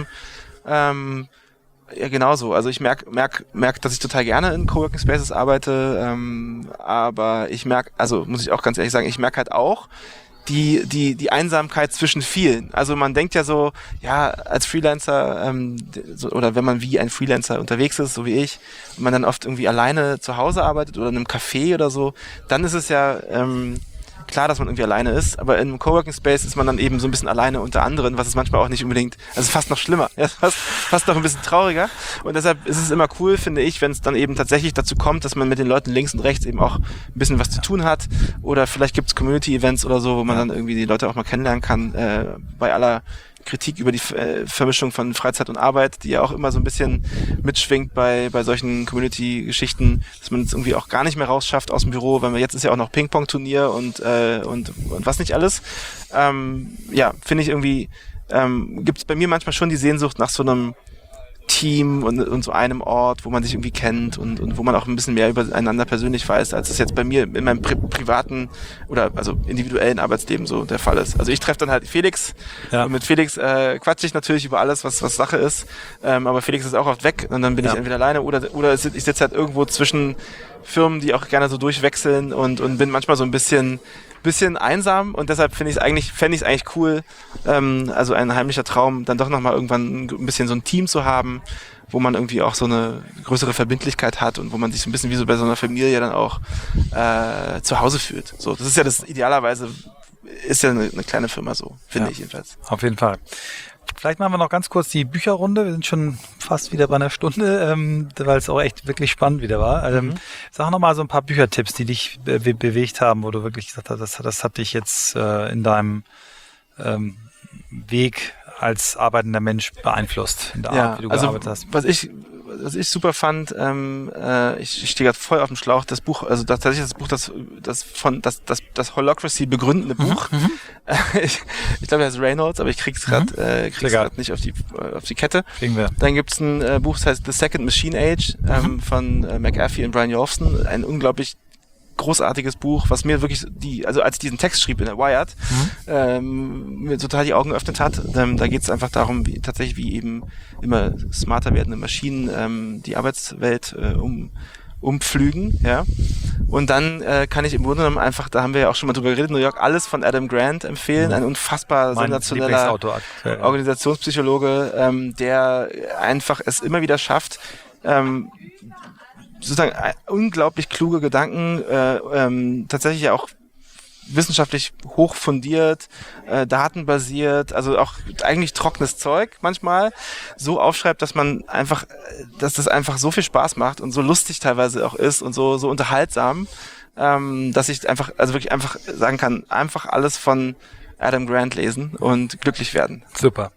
ähm, ja genauso. Also ich merke, merk, merk, dass ich total gerne in Coworking Spaces arbeite, ähm, aber ich merke, also muss ich auch ganz ehrlich sagen, ich merke halt auch, die die die Einsamkeit zwischen vielen. Also man denkt ja so, ja, als Freelancer ähm, so, oder wenn man wie ein Freelancer unterwegs ist, so wie ich, und man dann oft irgendwie alleine zu Hause arbeitet oder in einem Café oder so, dann ist es ja ähm, klar, dass man irgendwie alleine ist, aber in einem Coworking Space ist man dann eben so ein bisschen alleine unter anderen, was ist manchmal auch nicht unbedingt, also fast noch schlimmer, ja, fast, fast noch ein bisschen trauriger. Und deshalb ist es immer cool, finde ich, wenn es dann eben tatsächlich dazu kommt, dass man mit den Leuten links und rechts eben auch ein bisschen was zu tun hat. Oder vielleicht gibt es Community-Events oder so, wo man dann irgendwie die Leute auch mal kennenlernen kann, äh, bei aller Kritik über die äh, Vermischung von Freizeit und Arbeit, die ja auch immer so ein bisschen mitschwingt bei bei solchen Community-Geschichten, dass man es irgendwie auch gar nicht mehr rausschafft aus dem Büro, weil man jetzt ist ja auch noch Ping-Pong-Turnier und äh, und und was nicht alles. Ähm, ja, finde ich irgendwie, ähm, gibt es bei mir manchmal schon die Sehnsucht nach so einem Team und, und so einem Ort, wo man sich irgendwie kennt und, und wo man auch ein bisschen mehr übereinander persönlich weiß, als es jetzt bei mir in meinem pri privaten oder also individuellen Arbeitsleben so der Fall ist. Also ich treffe dann halt Felix ja. und mit Felix äh, quatsche ich natürlich über alles, was was Sache ist, ähm, aber Felix ist auch oft weg und dann bin ja. ich entweder alleine oder oder ich sitze halt irgendwo zwischen Firmen, die auch gerne so durchwechseln und und bin manchmal so ein bisschen bisschen einsam und deshalb finde ich es eigentlich, fände ich es eigentlich cool, ähm, also ein heimlicher Traum, dann doch nochmal irgendwann ein bisschen so ein Team zu haben, wo man irgendwie auch so eine größere Verbindlichkeit hat und wo man sich so ein bisschen wie so bei so einer Familie dann auch äh, zu Hause fühlt. So, das ist ja das, idealerweise ist ja eine, eine kleine Firma so, finde ja, ich jedenfalls. Auf jeden Fall. Vielleicht machen wir noch ganz kurz die Bücherrunde. Wir sind schon fast wieder bei einer Stunde, ähm, weil es auch echt wirklich spannend wieder war. Ähm, mhm. Sag noch mal so ein paar Büchertipps, die dich be be bewegt haben, wo du wirklich gesagt hast, das, das hat dich jetzt äh, in deinem ähm, Weg als arbeitender Mensch beeinflusst, in der ja, Art, wie du also gearbeitet hast. Was ich was ich super fand, ähm, äh, ich, ich stehe gerade voll auf dem Schlauch, das Buch, also das, tatsächlich das Buch, das das von das das das Holacracy begründende Buch. Mhm. ich ich glaube, er heißt Reynolds, aber ich krieg's gerade mhm. äh, krieg's gerade nicht auf die auf die Kette. Kriegen wir. Dann gibt's ein äh, Buch, das heißt The Second Machine Age ähm, mhm. von äh, McAfee und Brian Jolfson, ein unglaublich großartiges Buch, was mir wirklich die, also als ich diesen Text schrieb in der Wired, mhm. ähm, mir total die Augen geöffnet hat. Ähm, da geht es einfach darum, wie tatsächlich wie eben immer smarter werdende Maschinen ähm, die Arbeitswelt äh, um umpflügen, ja. Und dann äh, kann ich im Grunde genommen einfach, da haben wir ja auch schon mal drüber geredet, New York, alles von Adam Grant empfehlen, ein unfassbar mein sensationeller aktuell, ja. Organisationspsychologe, ähm, der einfach es immer wieder schafft, ähm, sozusagen unglaublich kluge Gedanken, äh, ähm, tatsächlich ja auch wissenschaftlich hoch fundiert, äh, datenbasiert, also auch eigentlich trockenes Zeug manchmal, so aufschreibt, dass man einfach, dass das einfach so viel Spaß macht und so lustig teilweise auch ist und so so unterhaltsam, ähm, dass ich einfach, also wirklich einfach sagen kann, einfach alles von Adam Grant lesen und glücklich werden. Super.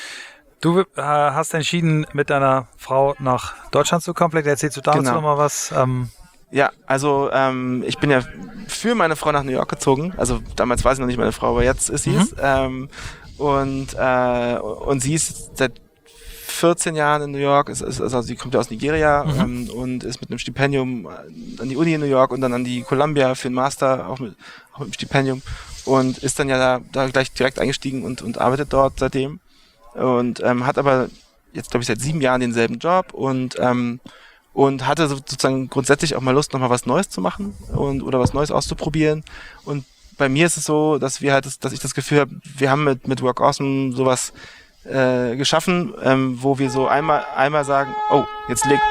Du äh, hast entschieden, mit deiner Frau nach Deutschland zu kommen. Vielleicht erzählst du dazu genau. noch mal was. Ähm ja, also ähm, ich bin ja für meine Frau nach New York gezogen. Also damals war sie noch nicht meine Frau, aber jetzt ist sie mhm. es. Ähm, und, äh, und sie ist seit vierzehn Jahren in New York. Ist, ist, also sie kommt ja aus Nigeria mhm. ähm, und ist mit einem Stipendium an die Uni in New York und dann an die Columbia für einen Master, auch mit, auch mit einem Stipendium. Und ist dann ja da, da gleich direkt eingestiegen und, und arbeitet dort seitdem. Und ähm, hat aber jetzt, glaube ich, seit sieben Jahren denselben Job und ähm, und hatte sozusagen grundsätzlich auch mal Lust, nochmal was Neues zu machen und oder was Neues auszuprobieren. Und bei mir ist es so, dass wir halt, das, dass ich das Gefühl habe, wir haben mit mit Work Awesome sowas äh, geschaffen, ähm, wo wir so einmal einmal sagen, oh, jetzt legt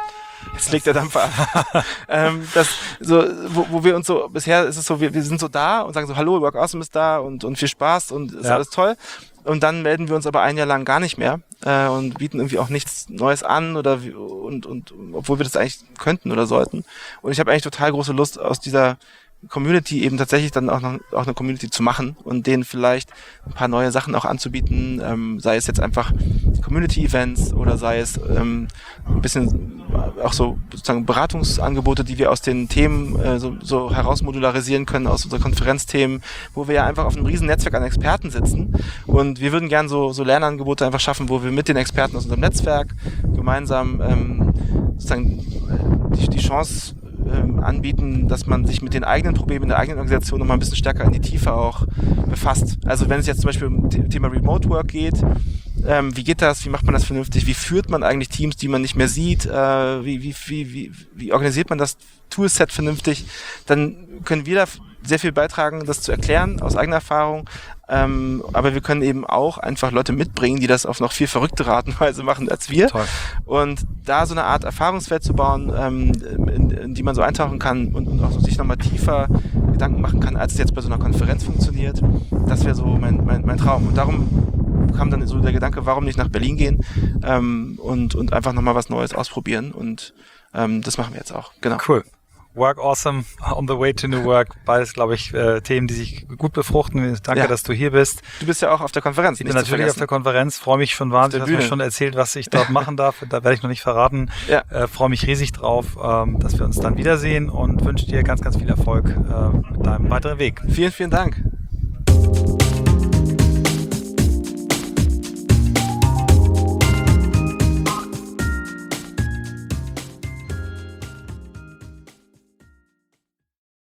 Jetzt legt der Dampfer ab. ähm, das, so, wo, wo wir uns so, bisher ist es so, wir, wir sind so da und sagen so, hallo, Work Awesome ist da und, und viel Spaß und ist ja. alles toll. Und dann melden wir uns aber ein Jahr lang gar nicht mehr äh, und bieten irgendwie auch nichts Neues an oder und, und obwohl wir das eigentlich könnten oder sollten. Und ich habe eigentlich total große Lust, aus dieser Community eben tatsächlich dann auch noch auch eine Community zu machen und denen vielleicht ein paar neue Sachen auch anzubieten, ähm, sei es jetzt einfach Community-Events oder sei es ähm, ein bisschen auch so sozusagen Beratungsangebote, die wir aus den Themen äh, so, so herausmodularisieren können, aus unseren Konferenzthemen, wo wir ja einfach auf einem riesen Netzwerk an Experten sitzen und wir würden gern so, so Lernangebote einfach schaffen, wo wir mit den Experten aus unserem Netzwerk gemeinsam ähm, sozusagen äh, die, die Chance Ähm, anbieten, dass man sich mit den eigenen Problemen in der eigenen Organisation nochmal ein bisschen stärker in die Tiefe auch befasst. Also wenn es jetzt zum Beispiel um das Thema Remote Work geht, ähm, wie geht das, wie macht man das vernünftig, wie führt man eigentlich Teams, die man nicht mehr sieht, äh, wie, wie, wie, wie, wie organisiert man das Toolset vernünftig, dann können wir da sehr viel beitragen, das zu erklären aus eigener Erfahrung. Ähm, aber wir können eben auch einfach Leute mitbringen, die das auf noch viel verrücktere Art und Weise machen als wir. Toll. Und da so eine Art Erfahrungswelt zu bauen, ähm, in, in die man so eintauchen kann und, und auch sich nochmal tiefer Gedanken machen kann, als es jetzt bei so einer Konferenz funktioniert. Das wäre so mein, mein, mein Traum. Und darum kam dann so der Gedanke, warum nicht nach Berlin gehen ähm, und, und einfach nochmal was Neues ausprobieren. Und ähm, das machen wir jetzt auch. Genau. Cool. Work Awesome, On the Way to New Work, beides, glaube ich, äh, Themen, die sich gut befruchten. Danke, Ja. dass du hier bist. Du bist ja auch auf der Konferenz. Ich bin natürlich auf der Konferenz, freue mich schon wahnsinnig, hast mir schon erzählt, was ich dort machen darf. Da werde ich noch nicht verraten. Ja. Äh, freue mich riesig drauf, ähm, dass wir uns dann wiedersehen und wünsche dir ganz, ganz viel Erfolg äh, mit deinem weiteren Weg. Vielen, vielen Dank.